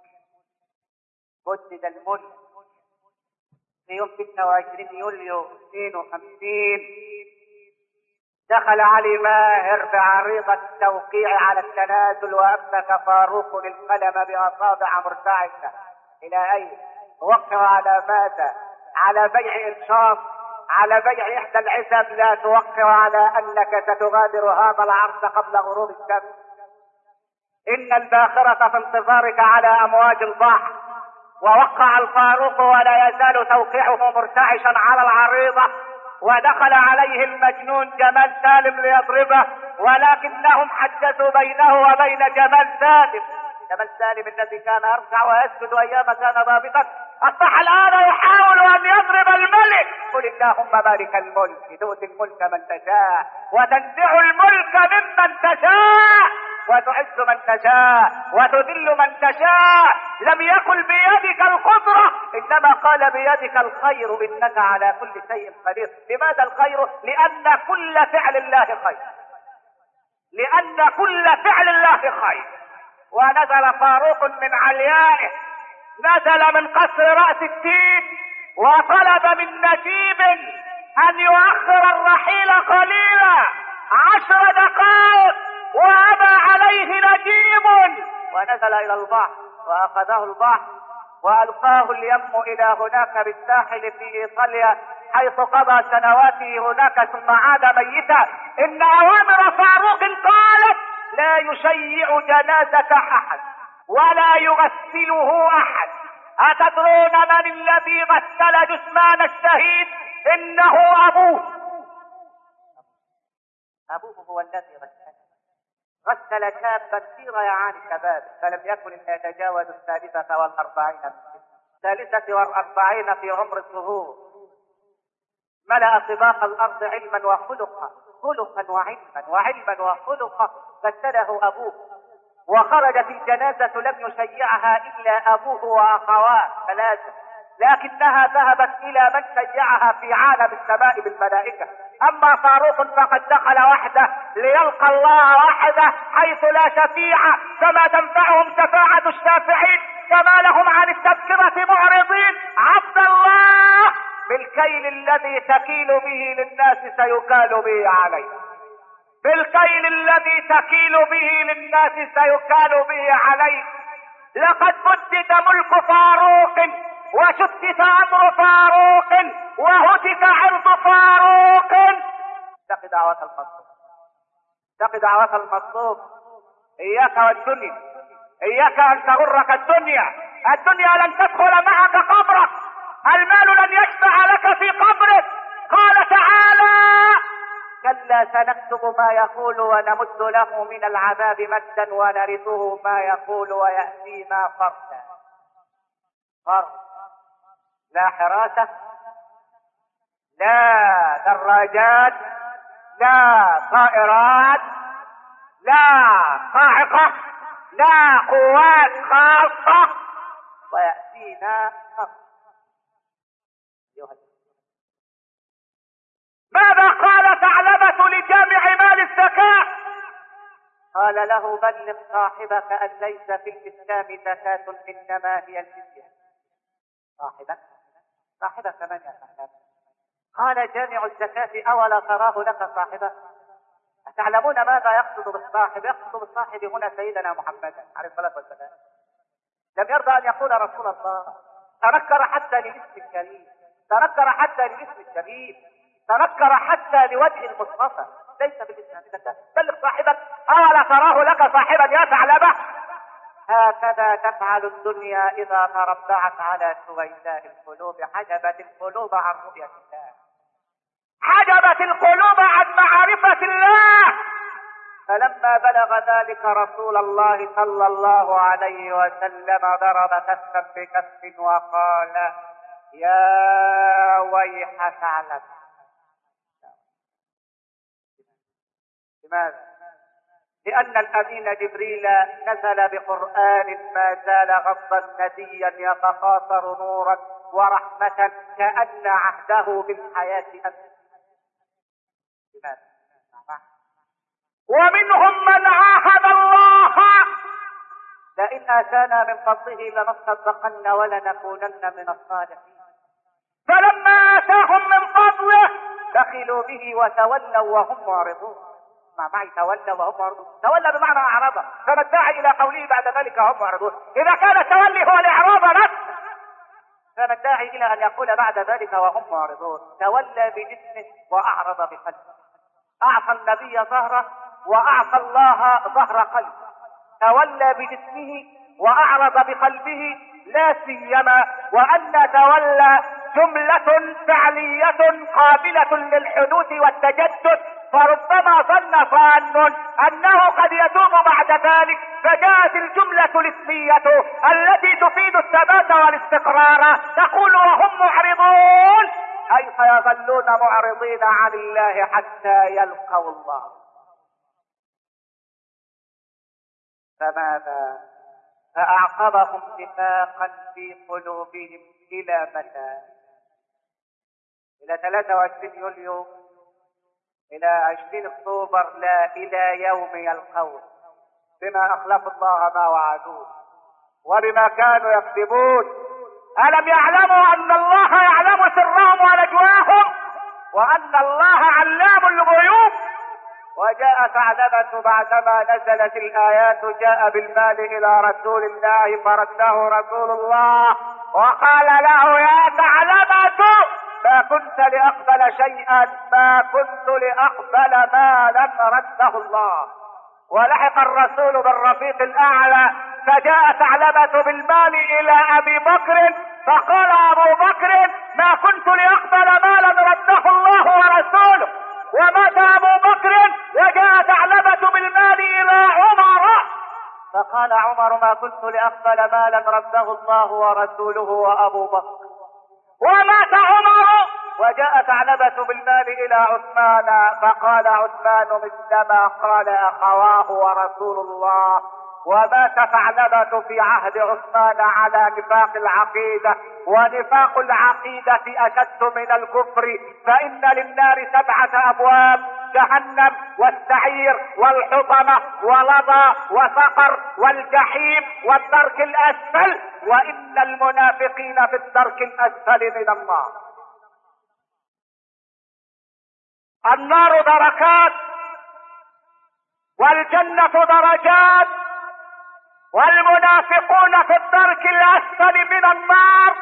بدد الملك في يوم 26 يوليو 52 دخل علي ماهر بعريضة التوقيع على التنازل وأمسك فاروق القلم بأصابع مرتعشة. إلى أين؟ وقع على ماذا؟ على بيع إنشاط، على بيع إحدى العزب. لا توقع على أنك ستغادر هذا العرض قبل غروب الشمس. إن الباخرة في انتظارك على أمواج البحر. ووقع الفاروق ولا يزال توقيعه مرتعشا على العريضة، ودخل عليه المجنون جمال سالم ليضربه، ولكنهم حدثوا بينه وبين جمال سالم. جمال سالم الذي كان يركع ويسجد ايام كان ضابطا اصبح الان يحاول ان يضرب الملك. قل اللهم مالك الملك تؤتي الملك من تشاء وتنزع الملك ممن تشاء وتعز من تشاء وتذل من تشاء. لم يقل بيدك القدرة، انما قال بيدك الخير انك على كل شيء قدير. لماذا الخير؟ لان كل فعل الله خير، لان كل فعل الله خير. ونزل فاروق من عليائه، نزل من قصر رأس الدين وطلب من نجيب ان يؤخر الرحيل قليلا 10 دقائق، وابى عليه نجيب، ونزل الى البحر واخذه البحر والقاه اليم الى هناك بالساحل في ايطاليا، حيث قضى سنواته هناك ثم عاد ميتا. ان اوامر فاروق قالت: لا يشيع جنازة احد ولا يغسله احد. اتدرون من الذي غسل جثمان الشهيد؟ انه ابوه. ابوه هو الذي غسل شابا في ريعان شباب فلم يكن الا يتجاوز 43 43 في عمر الظهور. ملأ طباق الارض علما وخلقا، خلقا وعلما، وعلما وخلقا. غسله ابوه، وخرجت الجنازة لم يشيعها الا ابوه واخواه 3، لكنها ذهبت الى من شيعها في عالم السماء بالملائكة. اما فاروق فقد دخل وحده ليلقى الله وحده حيث لا شفيع، كما تنفعهم شفاعة الشافعين، كما لهم عن التذكرة معرضين. عبد الله، بالكيل الذي تكيل به للناس سيكال به عليه، بالكيل الذي تكيل به للناس سيكال به عليه. لقد بدد ملك فاروق وشتت امر فاروق وهتك عرض فاروق. اتق دعوة المظلوم، اتق دعوة المظلوم. اياك والدنيا، اياك ان تغرك الدنيا. الدنيا لن تدخل معك قبرك، المال لن يشفع لك في قبرك. قال تعالى: كلا سنكتب ما يقول ونمد له من العذاب مدا ونرثه ما يقول ويأتينا فردا. فرد، لا حراسة، لا دراجات، لا طائرات، لا صاعقة، لا قوات خاصة، ويأتينا فردا. ماذا قال ثعلبة لجامع مال الزكاة؟ قال له: بلغ صاحبك أن ليس في الإسلام زكاة إنما هي الجزية. صاحبك من يا ثعلبة؟ قال: جامع الزكاة أولا تراه لك صاحبه؟ أتعلمون ماذا يقصد بالصاحب؟ يقصد بالصاحب هنا سيدنا محمد عليه الصلاة والسلام. لم يرضى أن يقول رسول الله، تنكر حتى لاسم الكريم، تنكر حتى لاسم الشريف، تنكر حتى لوجه المصطفى. ليس بالاسلام زكاة. بلغ صاحبك أولا تراه لك صاحبا يا ثعلبة. هكذا تفعل الدنيا إذا تربعت على سويداء القلوب، حجبت القلوب عن رؤية الله، حجبت القلوب عن معرفة الله. فلما بلغ ذلك رسول الله صلى الله عليه وسلم ضرب كفا بكف وقال: يا ويح ثعلبة. لماذا؟ لأن الأمين جبريل نزل بقرآن ما زال غضا نديا يتقاطر نورا ورحمة كأن عهده بالحياة أمس. لماذا؟ ومنهم من عاهد الله لئن آتانا من فضله لنصدقن ولنكونن من الصالحين، فلما آتاهم من فضله بخلوا به وتولوا وهم معرضون. مع معي تولوا وهم معرضون، تولى بمعنى أعرض، فما الداعي إلى قوله بعد ذلك وهم معرضون؟ إذا كان التولي هو الإعراض نفسه، فما الداعي إلى أن يقول بعد ذلك وهم معرضون؟ تولى بجسمه وأعرض بقلبه، أعطى النبي ظهره وأعطى الله ظهر قلبه، تولى بجسمه وأعرض بقلبه، لا سيما وأن تولى جملة فعلية قابلة للحدوث والتجدد، فربما ظن ظان أنه قد يتوب بعد ذلك، فجاءت الجملة الاسمية التي تفيد الثبات والاستقرار تقول وهم معرضون، أي سيظلون معرضين عن الله حتى يلقوا الله. فماذا؟ فأعقبهم نفاقا في قلوبهم إلى متى؟ إلى 23 يوليو، إلى 20 أكتوبر، لا إلى يوم يلقون، بما أخلفوا الله ما وعدوه وبما كانوا يكذبون. ألم يعلموا أن الله يعلم سرهم ونجواهم وأن الله علام الغيوب؟ وجاء ثعلبة بعدما نزلت الآيات، جاء بالمال إلى رسول الله فرده رسول الله وقال له: يا ثعلبة ما كنت لأقبل شيئا، ما كنت لأقبل مالا رده الله. ولحق الرسول بالرفيق الأعلى، فجاء ثعلبة بالمال إلى أبي بكر فقال أبو بكر: ما كنت لأقبل مالا رده الله ورسوله. ومات أبو بكر وجاء ثعلبة بالمال إلى عمر فقال عمر: ما كنت لأقبل مالا رده الله ورسوله وأبو بكر. ومات عمر وجاء ثعلبة بالمال إلى عثمان فقال عثمان مثلما قال أخواه ورسول الله. ومات ثعلبة في عهد عثمان على نفاق العقيدة، ونفاق العقيدة أشد من الكفر، فإن للنار 7 أبواب: جهنم والسعير والحطمة ولظى وسقر والجحيم والدرك الأسفل، وإن المنافقين في الدرك الأسفل من النار. النار دركات والجنة درجات، والمنافقون في الدرك الأسفل من النار.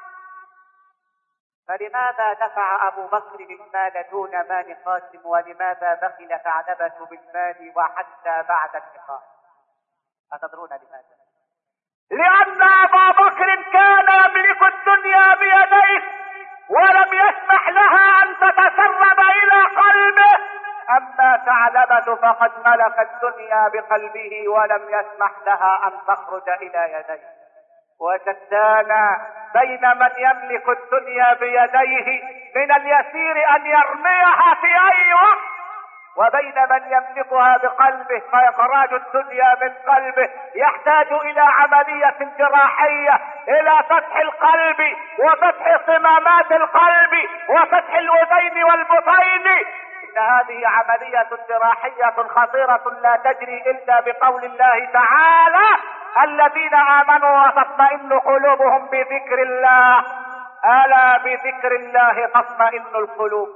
فلماذا دفع أبو بكر المال دون مال قاسم؟ ولماذا بخل ثعلبة بالمال وحتى بعد النقاح؟ أتدرون لماذا؟ لأن أبا بكر كان يملك الدنيا بيديه ولم يسمح لها أن تتسرب إلى قلبه. أما ثعلبة فقد ملك الدنيا بقلبه ولم يسمح لها أن تخرج إلى يديه. وشتان بين من يملك الدنيا بيديه من اليسير أن يرميها في أي وقت، وبين من يملكها بقلبه، فإخراج الدنيا من قلبه يحتاج إلى عملية جراحية، إلى فتح القلب وفتح صمامات القلب وفتح الأذين والبطين. إن هذه عملية جراحية خطيرة لا تجري إلا بقول الله تعالى: الذين آمنوا وتطمئن قلوبهم بذكر الله، ألا بذكر الله تطمئن القلوب.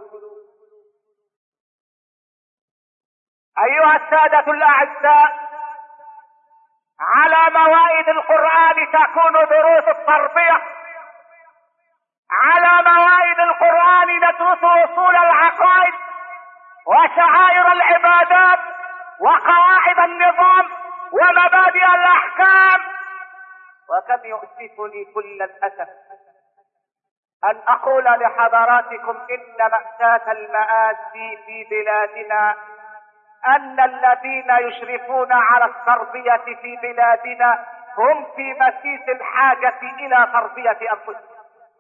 أيها السادة الأعزاء، على موائد القرآن تكون دروس التربية، على موائد القرآن ندرس أصول العقائد وشعائر العبادات وقواعد النظام ومبادئ الأحكام. وكم يؤسفني كل الأسف أن أقول لحضراتكم إن مأساة المآسي في بلادنا أن الذين يشرفون على التربية في بلادنا هم في مسيس الحاجة إلى تربية أنفسهم.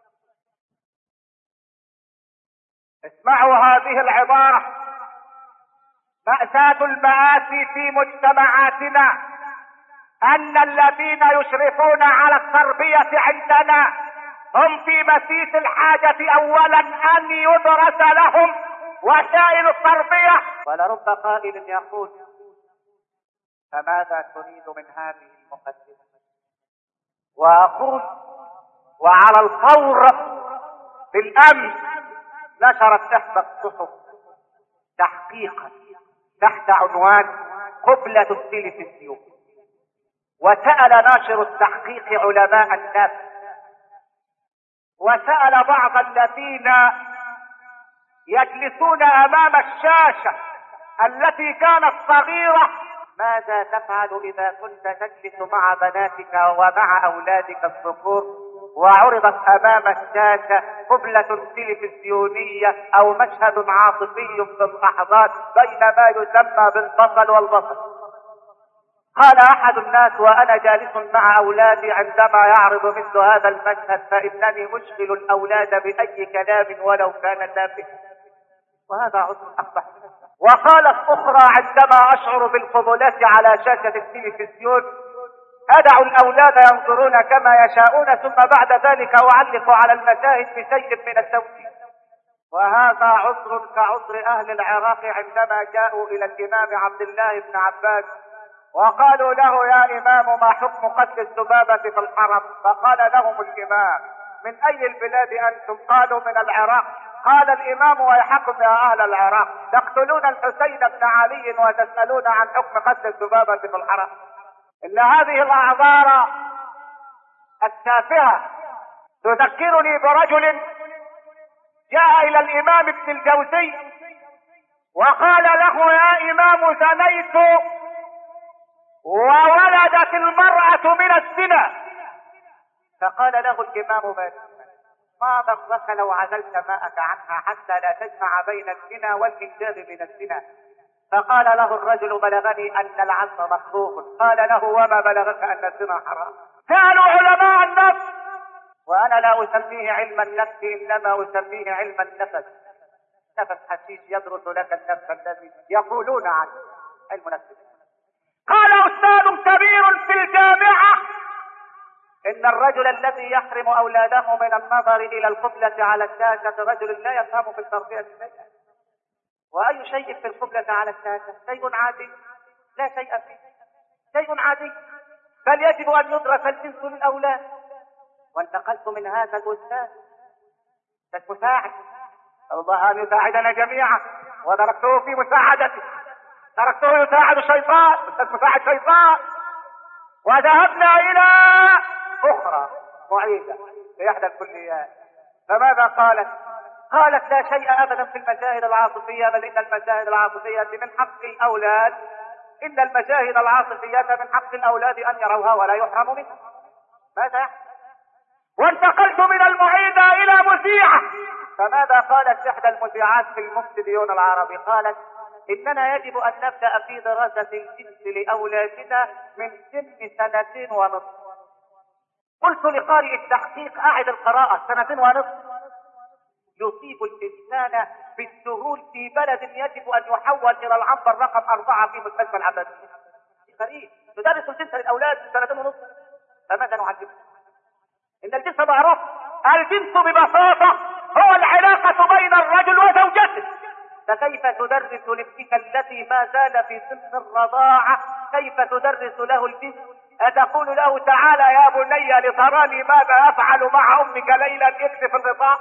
اسمعوا هذه العبارة: مأساة المآسي في مجتمعاتنا أن الذين يشرفون على التربية عندنا هم في مسيس الحاجة أولا أن يدرس لهم وسائل التربية. ولرب قائل يقول: فماذا تريد من هذه المقدمة؟ وأقول: وعلى الفور في الأمن نشرت إحدى الصحف تحقيقا تحت عنوان قبلة التلفزيون، وسأل ناشر التحقيق علماء الناس، وسأل بعض الذين يجلسون أمام الشاشة التي كانت صغيرة: ماذا تفعل إذا كنت تجلس مع بناتك ومع أولادك الذكور وعرضت أمام الشاشة قبلة تلفزيونية أو مشهد عاطفي في اللحظات بين ما يسمى بالبصل والبصل؟ قال أحد الناس وأنا جالس مع أولادي عندما يعرض مثل هذا المشهد فإنني أشغل الأولاد بأي كلام ولو كان تافها، وهذا عذر أقبح. وقالت أخرى: عندما أشعر بالفضولات على شاشة التلفزيون أدع الأولاد ينظرون كما يشاءون، ثم بعد ذلك أعلق على المشاهد بشيء من التوجيه. وهذا عذر كعذر أهل العراق عندما جاءوا إلى الإمام عبد الله بن عباس وقالوا له: يا إمام، ما حكم قتل الذبابة في الحرم؟ فقال لهم الإمام: من أي البلاد أنتم؟ قالوا: من العراق. قال الإمام: ويحكم يا أهل العراق، تقتلون الحسين بن علي وتسألون عن حكم قتل الذبابة في الحرم؟ إن هذه الأعذار التافهة تذكرني برجل جاء إلى الإمام ابن الجوزي وقال له: يا إمام، زنيت وولدت المرأة من الزنا. فقال له الإمام: ما ضرك لو عزلت ماءك عنها حتى لا تجمع بين الزنا والإنجاب من الزنا؟ فقال له الرجل: بلغني أن العزل مكروه. قال له: وما بلغك أن الزنا حرام؟ كانوا علماء النفس، وأنا لا أسميه علم النفس، إنما أسميه علم النفس. نفس حشيش يدرس لك النفس الذي يقولون عنه علم نفس. قال أستاذ كبير في الجامعة: إن الرجل الذي يحرم أولاده من النظر إلى القبلة على الشاشة رجل لا يفهم في التربية شيئا. وأي شيء في القبلة على الشاشة؟ شيء عادي، لا شيء فيه، شيء عادي، بل يجب أن يدرس الجنس للأولاد. وانتقلت من هذا الأستاذ مساعد، الله أن يساعدنا جميعا، وتركته في مساعدته، تركته يساعد الشيطان، مساعد شيطان. وذهبنا الى اخرى معيدة في احدى الكليات، فماذا قالت؟ قالت لا شيء ابدا في المشاهد العاطفية، بل ان المشاهد العاطفية من حق الاولاد، ان المشاهد العاطفية من حق الاولاد ان يروها ولا يحرموا منها. ماذا يحصل؟ وانتقلت من المعيدة الى مذيعة، فماذا قالت احدى المذيعات في المبتدئون العربي؟ قالت اننا يجب ان نبدأ في دراسة الجنس لاولادنا من سن 2 ونصف. قلت لقارئ التحقيق اعد القراءة، 2 ونصف يصيب الانسان بالذهول في بلد يجب ان يحول الى العنبر رقم 4 في مستشفى العباسية. غريب، تدرس الجنس للاولاد من 2 ونصف، فماذا نعلمه؟ ان الجنس معروف، الجنس ببساطة هو العلاقة بين الرجل وزوجته، فكيف تدرس لابنك الذي ما زال في سن الرضاعة، كيف تدرس له الجنس؟ أتقول له تعالى يا بني لتراني ماذا أفعل مع أمك ليلا يكشف الرضاع؟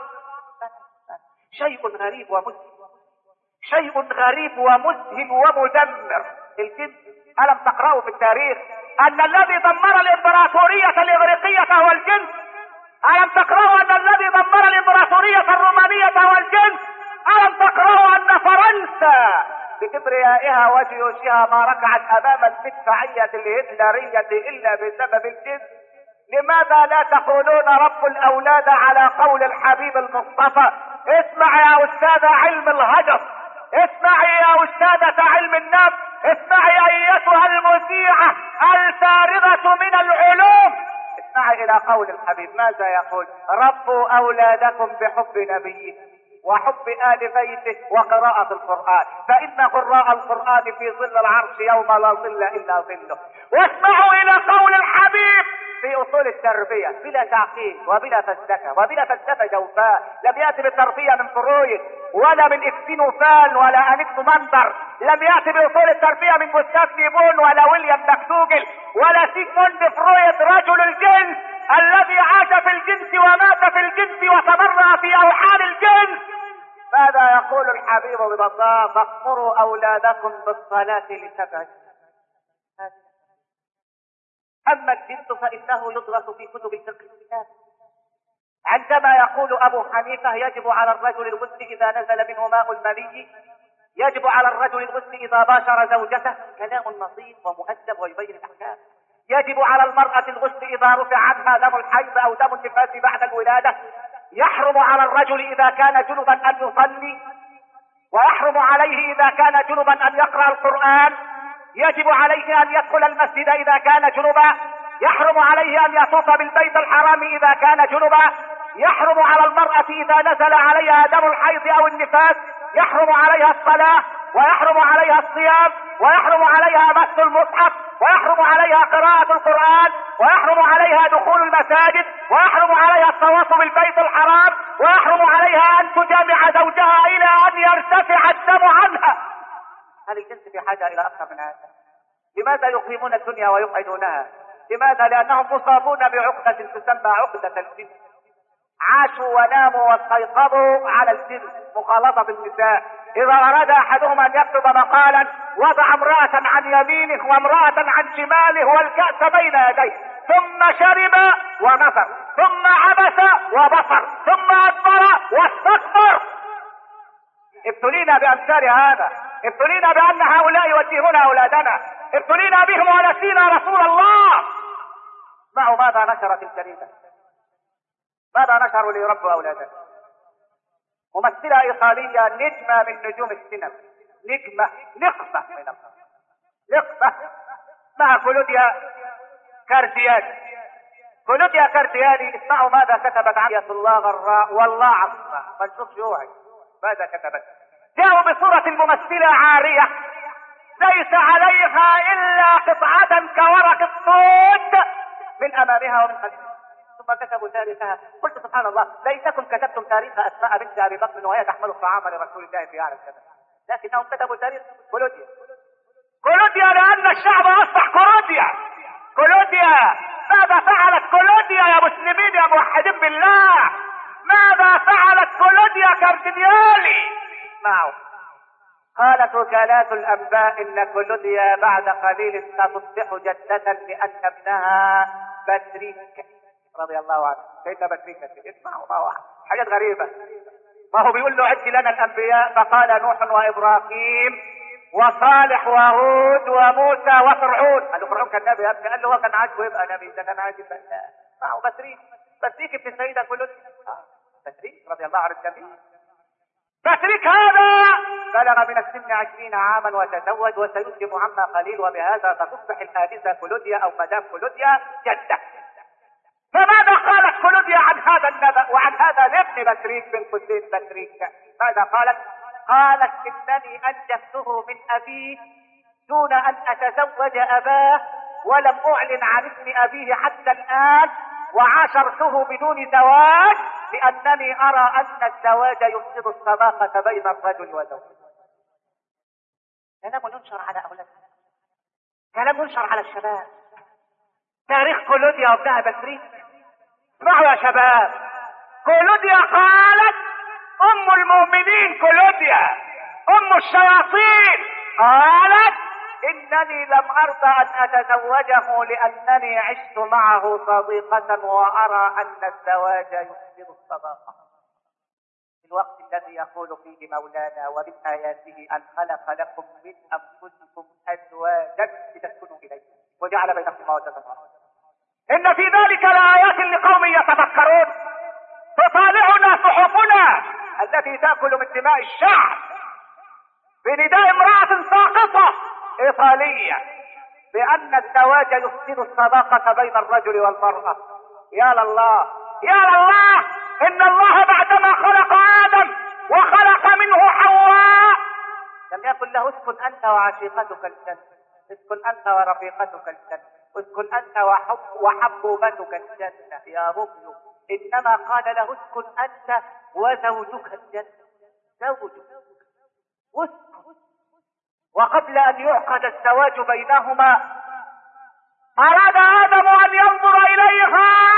شيء غريب ومذهل، شيء غريب ومذهل ومدمر. الجنس ألم تقرأوا في التاريخ أن الذي دمر الإمبراطورية الإغريقية هو الجنس؟ ألم تقرأوا أن الذي دمر الإمبراطورية الرومانية هو الجنس؟ ألم تقرأوا أن فرنسا بكبريائها وجيوشها ما ركعت أمام المدفعية الهتلرية إلا بسبب الجنس؟ لماذا لا تقولون رب الأولاد على قول الحبيب المصطفى؟ اسمع يا أستاذ علم الهجر، اسمعي يا أستاذة علم النفس، اسمعي أيتها المذيعة الفارغة من العلوم، اسمعي إلى قول الحبيب. ماذا يقول؟ ربوا أولادكم بحب نبيه وحب آل بيته وقراءة القرآن، فإن قراء القرآن في ظل العرش يوم لا ظل إلا ظله. واسمعوا إلى قول الحبيب في أصول التربية بلا تعقيد وبلا فلسفة وبلا فلسفة جوفاء، لم يأتي بالتربية من فرويد ولا من إكسينوفال ولا أنيكس ماندر، لم يأتي بأصول التربية من جوستاف ليبون ولا ويليام ماكدوجل ولا سيغموند فرويد رجل الجنس الذي عاش في الجنس ومات في الجنس وتمرع في أوحال الجنس. ماذا يقول الحبيب ببساطة؟ مروا أولادكم بالصلاة ل7. أما الجنس فإنه يدرس في كتب الفقه الكتاب. عندما يقول أبو حنيفة يجب على الرجل الغسل إذا نزل منه ماء المني، يجب على الرجل الغسل إذا باشر زوجته، كلام نصيب ومؤدب ويبين الأحكام. يجب على المرأة الغسل إذا رفع عنها دم الحيض أو دم النفاس بعد الولادة. يحرم على الرجل إذا كان جنبا أن يصلي، ويحرم عليه إذا كان جنبا أن يقرأ القرآن. يجب عليه أن يدخل المسجد إذا كان جنبا. يحرم عليه أن يطوف بالبيت الحرام إذا كان جنبا. يحرم على المرأة إذا نزل عليها دم الحيض أو النفاس، يحرم عليها الصلاة، ويحرم عليها الصيام، ويحرم عليها مس المصحف، ويحرم عليها قراءة القرآن، ويحرم عليها دخول المساجد، ويحرم عليها الطواف بالبيت الحرام، ويحرم عليها أن تجامع زوجها إلى أن يرتفع الدم عنها. هل الجنس في حاجة إلى أكثر من هذا؟ لماذا يقيمون الدنيا ويقعدونها؟ لماذا؟ لأنهم مصابون بعقدة تسمى عقدة الجنس. عاشوا وناموا واستيقظوا على الجنس، مخالطة بالنساء. إذا أراد أحدهم أن يكتب مقالا وضع امرأة عن يمينه وامرأة عن شماله والكأس بين يديه، ثم شرب ونفر، ثم عبس وبصر، ثم أدبر واستكبر. ابتلينا بأمثال هذا، ابتلينا بأن هؤلاء يوجهون أولادنا، ابتلينا بهم ونسينا رسول الله. اسمعوا ماذا نشرت الجريدة، ماذا نشروا ليربوا أولادنا. ممثلة إيطالية نجمة من نجوم السينما، نقمة من نقمة، اسمها كلوديا كاردياني. كلوديا كاردياني، اسمعوا ماذا كتبت عن الله غراء والله عصمة، ما نشوفش يوعي ماذا كتبت. جاءوا بصورة الممثلة عارية ليس عليها إلا قطعة كورق الصوت من أمامها ومن خلفها، ثم كتبوا تاريخها. قلت سبحان الله، ليتكم كتبتم تاريخ أسماء بنت أبي بكر وهي تحمل الطعام لرسول الله في أعلى الجبل، لكنهم كتبوا تاريخ كلوديا. كلوديا لأن الشعب أصبح كلوديا. كلوديا، ماذا فعلت كلوديا يا مسلمين يا موحدين بالله؟ ماذا فعلت كلوديا كاردينالي؟ اسمعوا، قالت وكالات الانباء ان كلوديا بعد قليل ستصبح جدة لان ابنها بطريك رضي الله عنه. سيدنا بطريك اسمعوا ما هو حاجات غريبة. ما هو بيقول له عد لنا الانبياء، فقال نوح وابراهيم وصالح وهود وموسى وفرعون. قال له فرعون كان نبي يا ابني؟ قال له هو كان عاجبه يبقى نبي، ده كان عاجب. اسمعوا بطريك ابن سيدة كلوديا. بطريك رضي الله عنه الجميع. بطريك هذا بلغ من السن 20 عاما وتزوج وسيسلم عما قليل، وبهذا ستصبح الآنسة كلوديا او مدام كلوديا جدة. فماذا قالت كلوديا عن هذا النبأ وعن هذا الابن بطريك بن قسين بطريك؟ ماذا قالت؟ قالت انني انجبته من ابيه دون ان اتزوج اباه، ولم اعلن عن اسم ابيه حتى الان، وعاشرته بدون زواج لانني ارى ان الزواج يفسد الصداقة بين الرجل وزوجه. كلام ينشر على اولادنا، كلام ينشر على الشباب. تاريخ كلوديا وابنها بطريك. اسمعوا يا شباب، كلوديا قالت ام المؤمنين، كلوديا ام الشياطين، قالت انني لم ارضى ان اتزوجه لانني عشت معه صديقة وارى ان الزواج يفسد الصداقة. في الوقت الذي يقول فيه مولانا ومن اياته ان خلق لكم من انفسكم ازواجا لتسكنوا اليها وجعل بينكم مودة ورحمة. ان في ذلك لآيات لقوم يتفكرون. تطالعنا صحفنا التي تأكل من دماء الشعب بنداء امرأة ساقطة إيطالية بأن الزواج يفسد الصداقة بين الرجل والمرأة. يا لله يا لله، إن الله بعدما خلق آدم وخلق منه حواء لم يكن له اسكن أنت وعشيقتك الجنة، اسكن أنت ورفيقتك الجنة، اسكن أنت وحبوبتك الجنة يا ربي، إنما قال له اسكن أنت وزوجك الجنة. زوجك واسكن. وقبل أن يعقد الزواج بينهما أراد آدم أن ينظر إليها،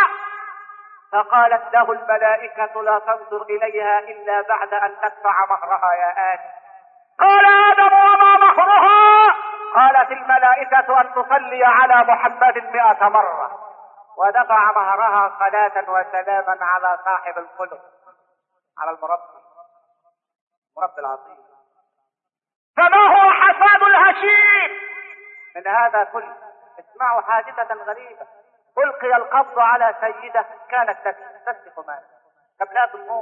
فقالت له الملائكة لا تنظر إليها إلا بعد أن تدفع مهرها يا آدم. قال آدم وما مهرها؟ قالت الملائكة أن تصلي على محمد 100 مرة. ودفع مهرها صلاة وسلاما على صاحب الخلق، على المربي العظيم. فما هو حفاد الهشيم من هذا كله؟ اسمعوا حادثة غريبة. ألقي القبض على سيدة كانت تسرق مالا قبل النوم،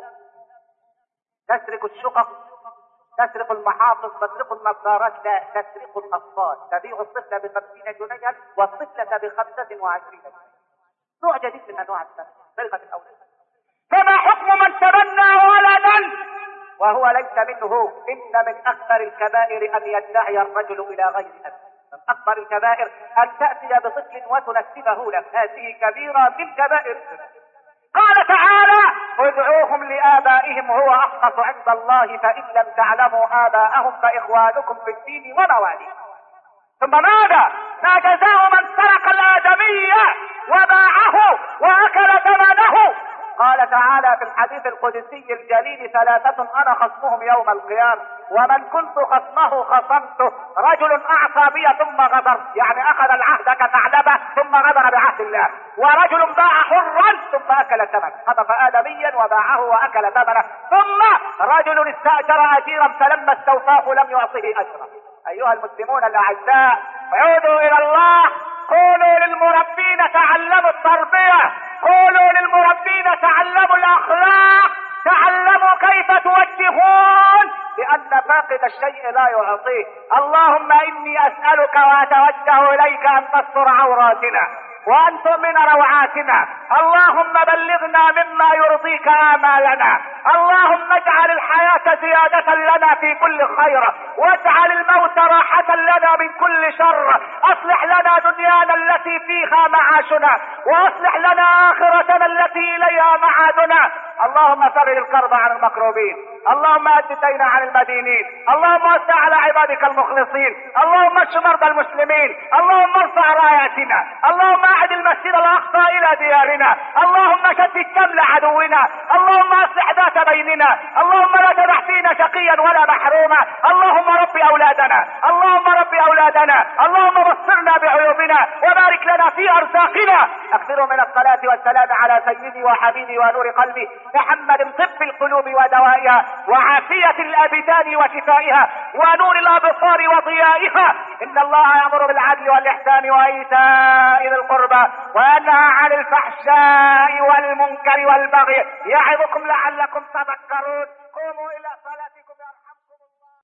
تسرق الشقق، تسرق المحافظ، تسرق النظارات، لا تسرق الأطفال. تبيع الطفلة ب50 جنيها والطفلة ب25 جنيها. نوع جديد من أنواع سرقة الأولاد. فما حكم من تبنى ولدا وهو ليس منه؟ إن من أكبر الكبائر أن يدعي الرجل إلى غير أبيه. من أكبر الكبائر أن تأتي بطفل وتنسبه له، هذه كبيرة من كبائر. قال تعالى ادعوهم لآبائهم هو أقسط عند الله فإن لم تعلموا آباءهم فإخوانكم في الدين ومواليكم. ثم ماذا؟ ما جزاء من سرق الآدمية وباعه وأكل ثمنه؟ قال تعالى في الحديث القدسي الجليل 3 أنا خصمهم يوم القيامة ومن كنت خصمه خصمته. رجل أعصى بي ثم غدر، يعني أخذ العهد كثعلبة ثم غدر بعهد الله. ورجل باع حرا ثم أكل ثمنه، خطف آدميا وباعه وأكل ثمنه. ثم رجل استأجر أجيرا فلما استوفاه لم يعطه أجرا. أيها المسلمون الأعزاء، عودوا إلى الله. قولوا للمربين تعلموا التربية، قولوا للمربين تعلموا الأخلاق، تعلموا كيف توجهون، لأن فاقد الشيء لا يعطيه. اللهم إني أسألك وأتوجه إليك أن تستر عوراتنا وأن تؤمن روعاتنا. اللهم بلغنا مما يرضيك آمالنا. اللهم اجعل الحياة زيادة لنا في كل خير واجعل الموت راحة لنا من كل شر. أصلح لنا دنيانا التي فيها معاشنا واصلح لنا آخرتنا التي إليها معادنا. اللهم فرج الكرب عن المكروبين، اللهم أد الدين عن المدينين، اللهم وسع على عبادك المخلصين، اللهم اشف مرضى المسلمين، اللهم ارفع راياتنا، اللهم اعد المسجد الاقصى الى ديارنا، اللهم شتت شمل عدونا، اللهم اصلح ذات بيننا، اللهم لا تدع فينا شقيا ولا محروما، اللهم رب اولادنا، اللهم رب اولادنا، اللهم بصرنا بعيوبنا وبارك لنا في ارزاقنا. اكثروا من الصلاة والسلام على سيدي وحبيبي ونور قلبي محمد، طب القلوب ودوائها وعافية الابدان وشفائها ونور الابصار وضيائها. ان الله يأمر بالعدل والاحسان وايتاء ذي القربى وينهى عن الفحشاء والمنكر والبغي يعظكم لعلكم تذكرون. قوموا الى صلاتكم.